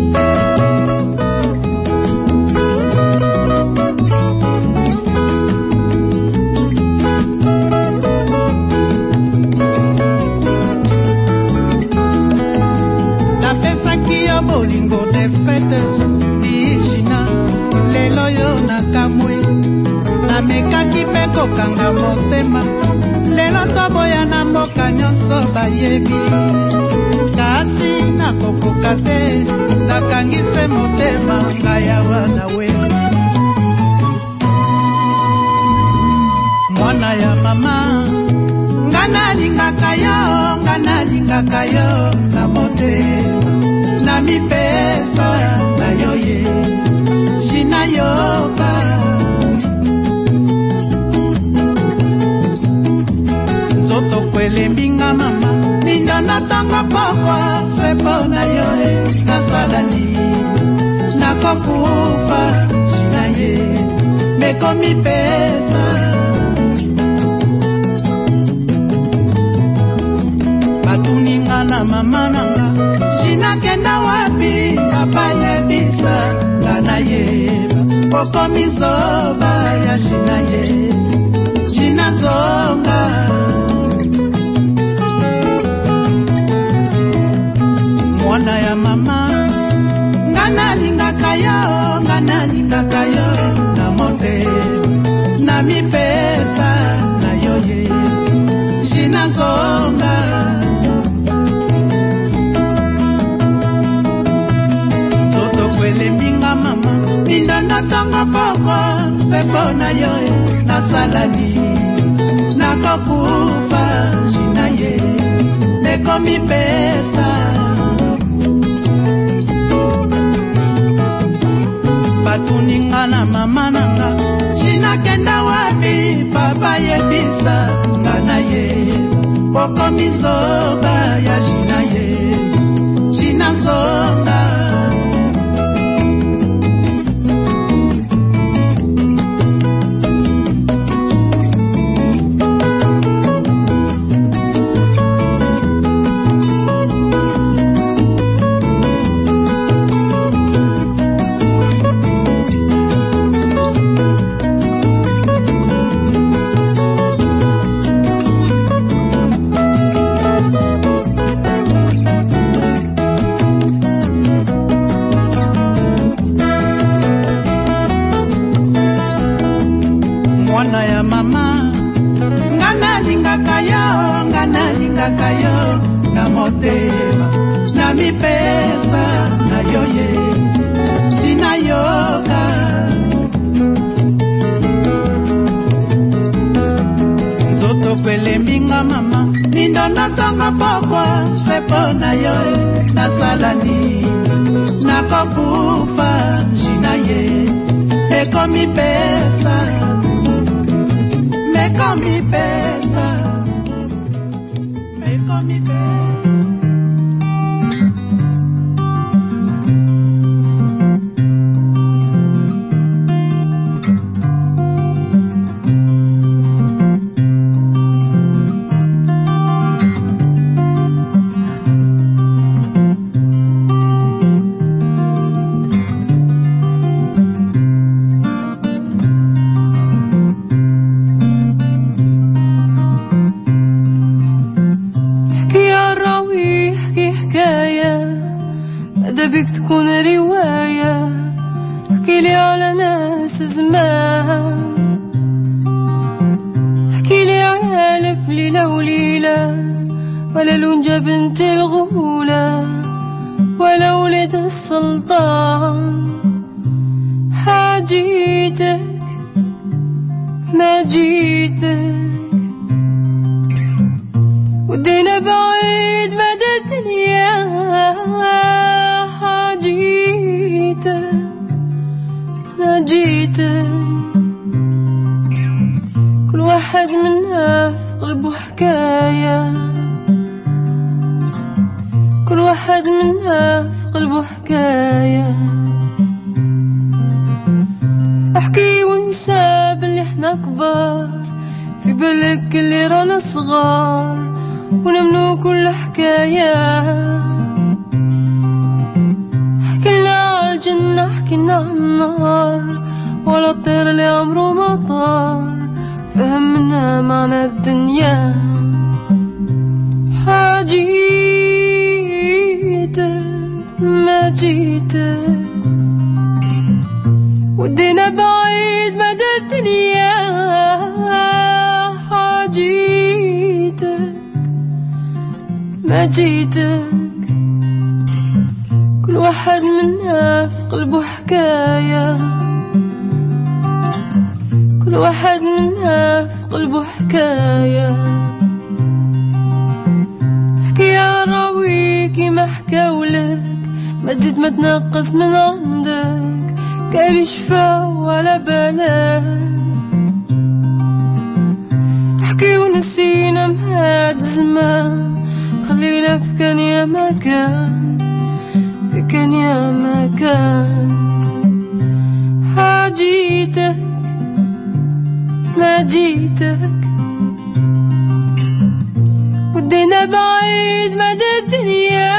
Kanga motema lelo toboya na mboka nyonso bayebi kasi nakokoka te nakangise motema ngayawa nawe mwana ya mama ngana lingaka yo na motema na mipesa na yoye jina yoka Lembinga mama, minda natanga pokwa, sepo na yoe, nasalani, nakokufa, shinaye, mekomi pesa. Batuninga na mama nanga, shina kenda wapi, papa yebisa, ganaye, pokomi soba ya shinaye, shina zonga. Mwana ya mama ngana lingaka yo na mote na mipesa na yoye jina zonga toto kwele minga mama mindanda tanga papa sepo na yoye na salani na kokufa jina ye meko mipesa Batuninga na mama nanga China kenda wapi Papa yebisa Ngana ye Poko misoba ya China ye China zonga نفس زمان حكيلي على ألف ليلة وليلة ولا لونجا بنت الغولة ولا ولد السلطان حاجيتك ما جيتك ودينا بعيد مدى الدنيا حاجيتك ما جيتك كل واحد منا في قلبه حكاية كل واحد منا في قلبه حكاية احكي ونسى باللي احنا كبار في بالك اللي رانا صغار ونمنو كل حكاية حكينا عالجنة حكينا عالنار ولا الطير اللي عمره ما طار فهمنا معنى الدنيا حاجيتك ما جيتك ودينا بعيد مدى الدنيا حاجيتك ما جيتك كل واحد منا في قلبه حكاية كل واحد منا في قلبه حكاية حكي عراويكي ما حكاولك مدد ما تنقص من عندك كان شفا ولا بالك حكي ونسينا مهاد زمان خلينا في كان يا مكان في كان يا مكان حاجيتك ما جيتك ودينا بعيد مدى الدنيا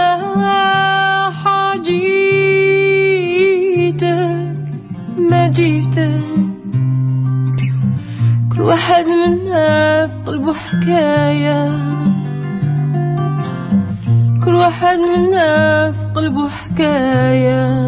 حاجيتك ما جيتك كل واحد منا في قلبه حكاية كل واحد منا في قلبه حكاية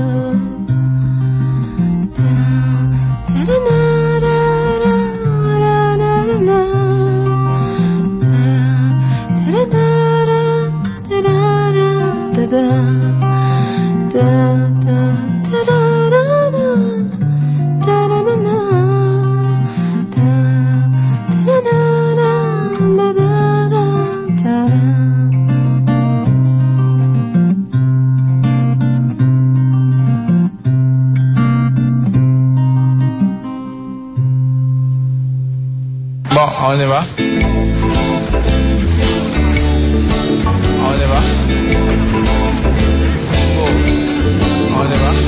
Bon, on y va. On y va. Oh, on y va.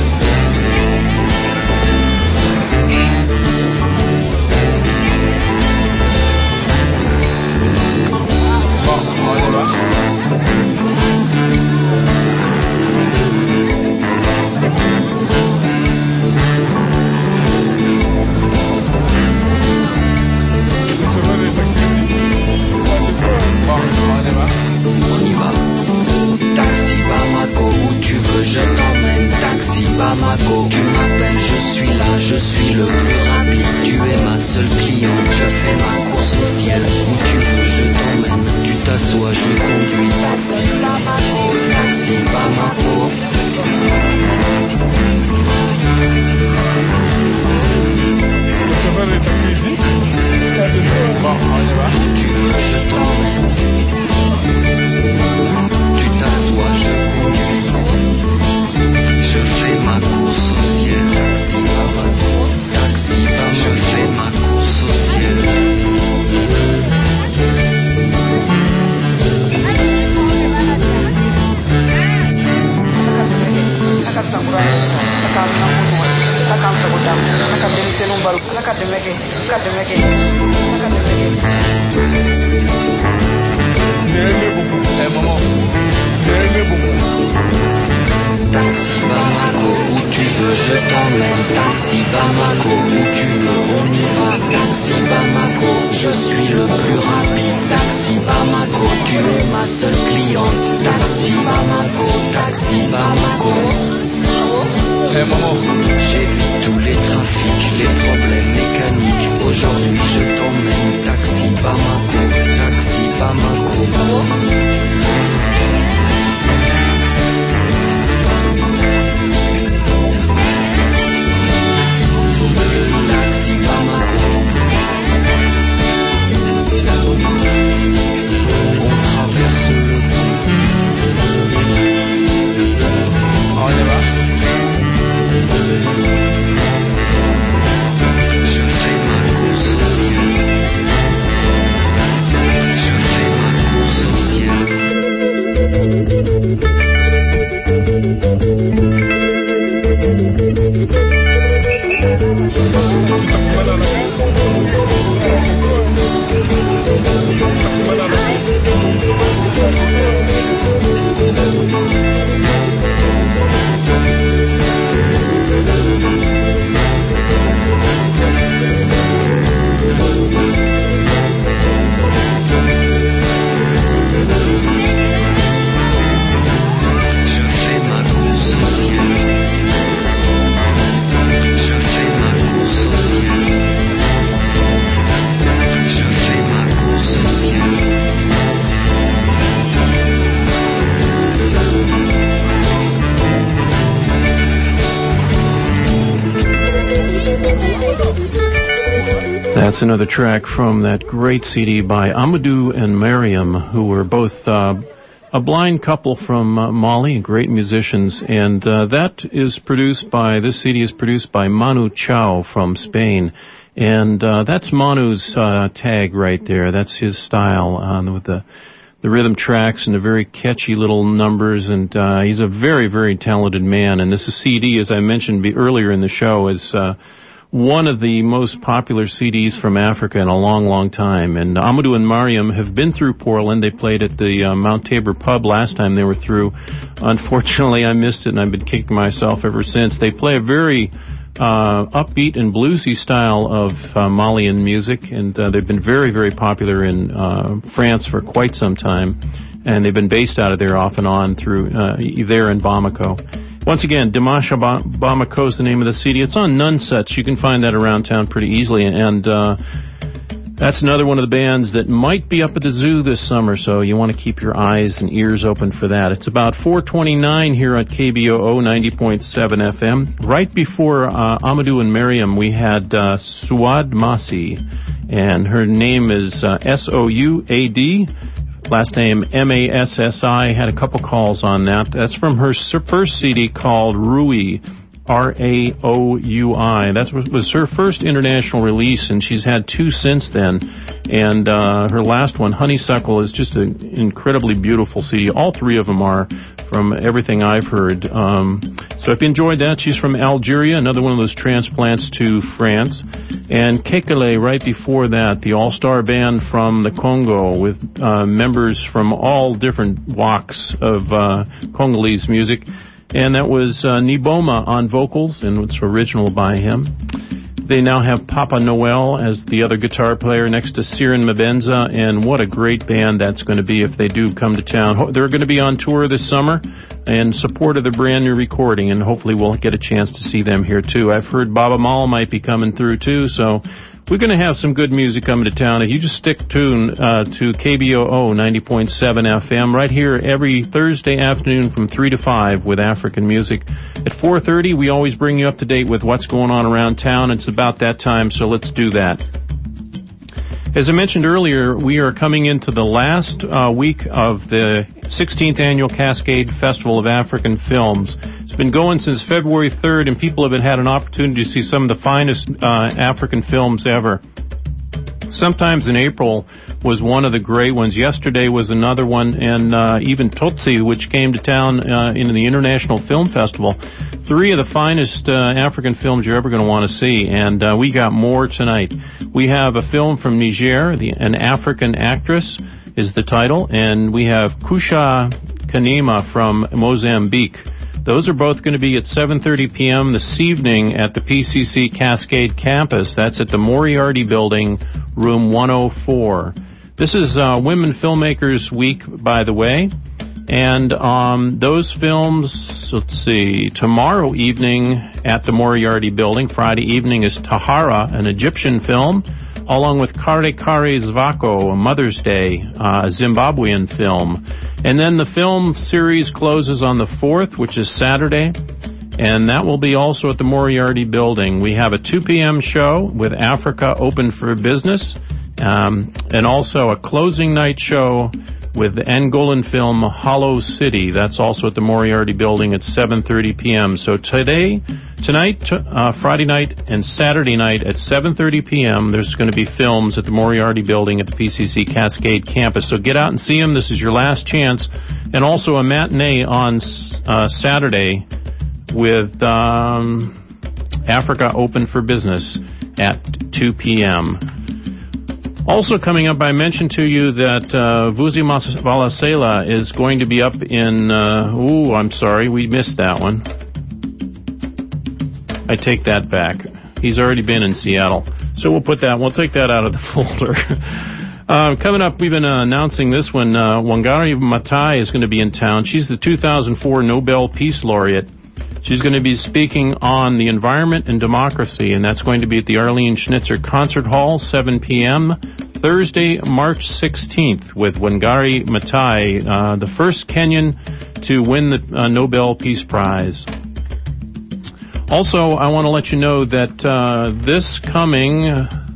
Bon, on y va. On y va. Taxi Bamako, où tu veux je t'emmène. Taxi Bamako, tu m'appelles, je suis là, je suis le plus rapide. Tu es ma seule cliente, je fais ma course au ciel. Où tu veux je t'emmène, tu t'assois, je conduis. Taxi Bamako, Taxi Bamako. Le chauffeur est taxi ici. Là, c'est bon, on y va. Où tu veux je t'emmène. Tu t'assois, je conduis. Je fais ma course au ciel. Taxi Bamako, Taxi Bamako. Je fais ma course au ciel. Taxi Bamako, où tu veux je t'emmène. Taxi Bamako, où tu veux on y va. Taxi Bamako, je suis le plus rapide. Taxi Bamako, tu es ma seule cliente. Taxi Bamako, Taxi Bamako. J'évite tous les trafics. That's another track from that great CD by Amadou and Mariam, who were both a blind couple from Mali, great musicians, and this CD is produced by Manu Chao from Spain, and that's Manu's tag right there. That's his style with the rhythm tracks and the very catchy little numbers, and he's a very, very talented man. And this CD, as I mentioned earlier in the show, is one of the most popular CDs from Africa in a long, long time. And Amadou and Mariam have been through Portland. They played at the Mount Tabor pub last time they were through. Unfortunately, I missed it, and I've been kicking myself ever since. They play a very upbeat and bluesy style of Malian music, and they've been very, very popular in France for quite some time. And they've been based out of there off and on through there in Bamako. Once again, Dimanche Bamako is the name of the CD. It's on Nunsuts. You can find that around town pretty easily. And that's another one of the bands that might be up at the zoo this summer, so you want to keep your eyes and ears open for that. It's about 4:29 here at KBOO 90.7 FM. Right before Amadou and Mariam, we had Suad Massi, and her name is Souad. Last name Massi. Had a couple calls on that. That's from her first CD called Rui, Raoui. That was her first international release, and she's had two since then. And her last one, Honeysuckle, is just an incredibly beautiful CD. All three of them are, from everything I've heard. So if you enjoyed that, she's from Algeria, another one of those transplants to France. And Kekele, right before that, the all-star band from the Congo with members from all different walks of Congolese music. And that was Niboma on vocals, and it's original by him. They now have Papa Noel as the other guitar player next to Siren Mabenza, and what a great band that's going to be if they do come to town. They're going to be on tour this summer in support of the brand new recording, and hopefully we'll get a chance to see them here too. I've heard Baba Mal might be coming through too, so we're going to have some good music coming to town. If you just stick tuned to KBOO 90.7 FM right here every Thursday afternoon from 3 to 5 with African music. At 4:30, we always bring you up to date with what's going on around town. It's about that time, so let's do that. As I mentioned earlier, we are coming into the last week of the 16th Annual Cascade Festival of African Films. It's been going since February 3rd, and people have had an opportunity to see some of the finest African films ever. Sometimes in April was one of the great ones. Yesterday was another one, and even Tutsi, which came to town in the International Film Festival. Three of the finest African films you're ever going to want to see, and we got more tonight. We have a film from Niger, An African Actress is the title, and we have Kusha Kanema from Mozambique. Those are both going to be at 7:30 p.m. this evening at the PCC Cascade campus. That's at the Moriarty Building, room 104. This is Women Filmmakers Week, by the way. And those films, let's see, tomorrow evening at the Moriarty Building, Friday evening, is Tahara, an Egyptian film, along with Kare Kare Zvako, a Mother's Day, a Zimbabwean film. And then the film series closes on the 4th, which is Saturday, and that will be also at the Moriarty Building. We have a 2 p.m. show with Africa Open for Business, and also a closing night show with the Angolan film Hollow City. That's also at the Moriarty Building at 7:30 p.m. So tonight, Friday night, and Saturday night at 7:30 p.m., there's going to be films at the Moriarty Building at the PCC Cascade campus. So get out and see them. This is your last chance. And also a matinee on Saturday with Africa Open for Business at 2 p.m. Also coming up, I mentioned to you that Vusi Valasela is going to be up in... I'm sorry, we missed that one. I take that back. He's already been in Seattle. So we'll take that out of the folder. Coming up, we've been announcing this one. Wangari Maathai is going to be in town. She's the 2004 Nobel Peace Laureate. She's going to be speaking on the environment and democracy, and that's going to be at the Arlene Schnitzer Concert Hall, 7 p.m., Thursday, March 16th, with Wangari Maathai, the first Kenyan to win the Nobel Peace Prize. Also, I want to let you know that this coming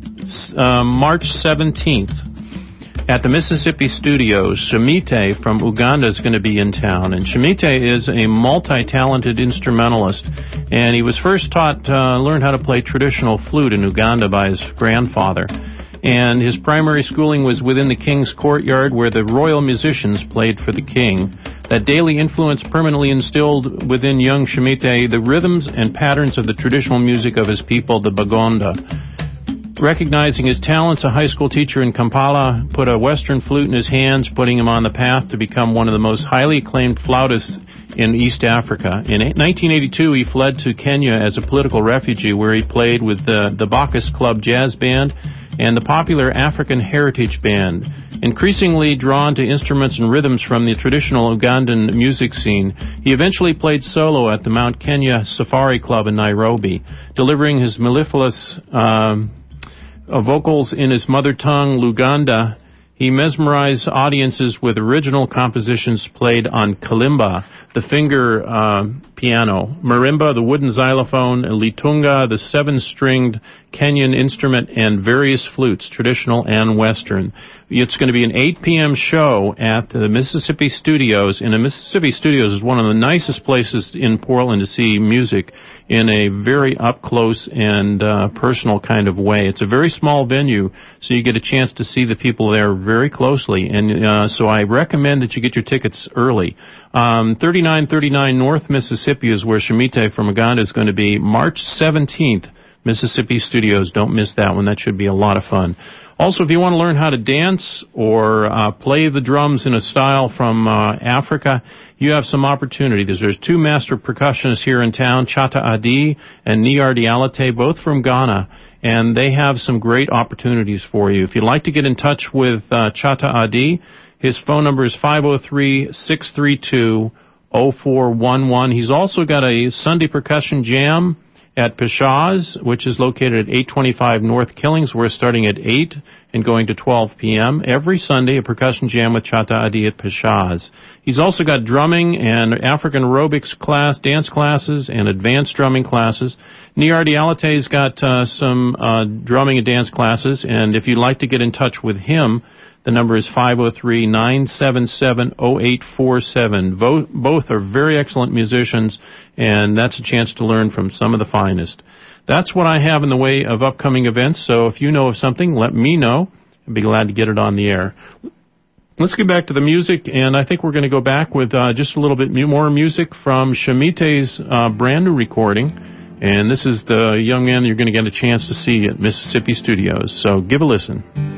March 17th, at the Mississippi Studios, Shemite from Uganda is going to be in town. And Shemite is a multi-talented instrumentalist. And he was first learned how to play traditional flute in Uganda by his grandfather. And his primary schooling was within the king's courtyard, where the royal musicians played for the king. That daily influence permanently instilled within young Shemite the rhythms and patterns of the traditional music of his people, the Bagonda. Recognizing his talents, a high school teacher in Kampala put a Western flute in his hands, putting him on the path to become one of the most highly acclaimed flautists in East Africa. In 1982, he fled to Kenya as a political refugee, where he played with the Bacchus Club Jazz Band and the popular African Heritage Band. Increasingly drawn to instruments and rhythms from the traditional Ugandan music scene, he eventually played solo at the Mount Kenya Safari Club in Nairobi, delivering his mellifluous vocals in his mother tongue, Luganda. He mesmerized audiences with original compositions played on kalimba, the finger piano, marimba, the wooden xylophone, litunga, the seven-stringed Kenyan instrument, and various flutes, traditional and Western. It's going to be an 8 p.m. show at the Mississippi Studios. And the Mississippi Studios is one of the nicest places in Portland to see music in a very up-close and personal kind of way. It's a very small venue, so you get a chance to see the people there very closely. And so I recommend that you get your tickets early. 3939 North Mississippi is where Shemite from Uganda is going to be March 17th, Mississippi Studios. Don't miss that one. That should be a lot of fun. Also, if you want to learn how to dance or play the drums in a style from Africa, you have some opportunities. There's two master percussionists here in town, Chata Adi and Niardi Alate, both from Ghana, and they have some great opportunities for you. If you'd like to get in touch with Chata Adi, his phone number is 503-632-0411. He's also got a Sunday percussion jam at Peshaw's, which is located at 825 North Killingsworth, starting at 8 and going to 12 p.m. Every Sunday, a percussion jam with Chata Adi at Peshaw's. He's also got drumming and African aerobics dance classes, and advanced drumming classes. Niardi Alate's got some drumming and dance classes, and if you'd like to get in touch with him, the number is 503-977-0847. Both are very excellent musicians, and that's a chance to learn from some of the finest. That's what I have in the way of upcoming events, so if you know of something, let me know. I'd be glad to get it on the air. Let's get back to the music, and I think we're going to go back with just a little bit more music from Shemite's brand new recording, and this is the young man you're going to get a chance to see at Mississippi Studios, so give a listen.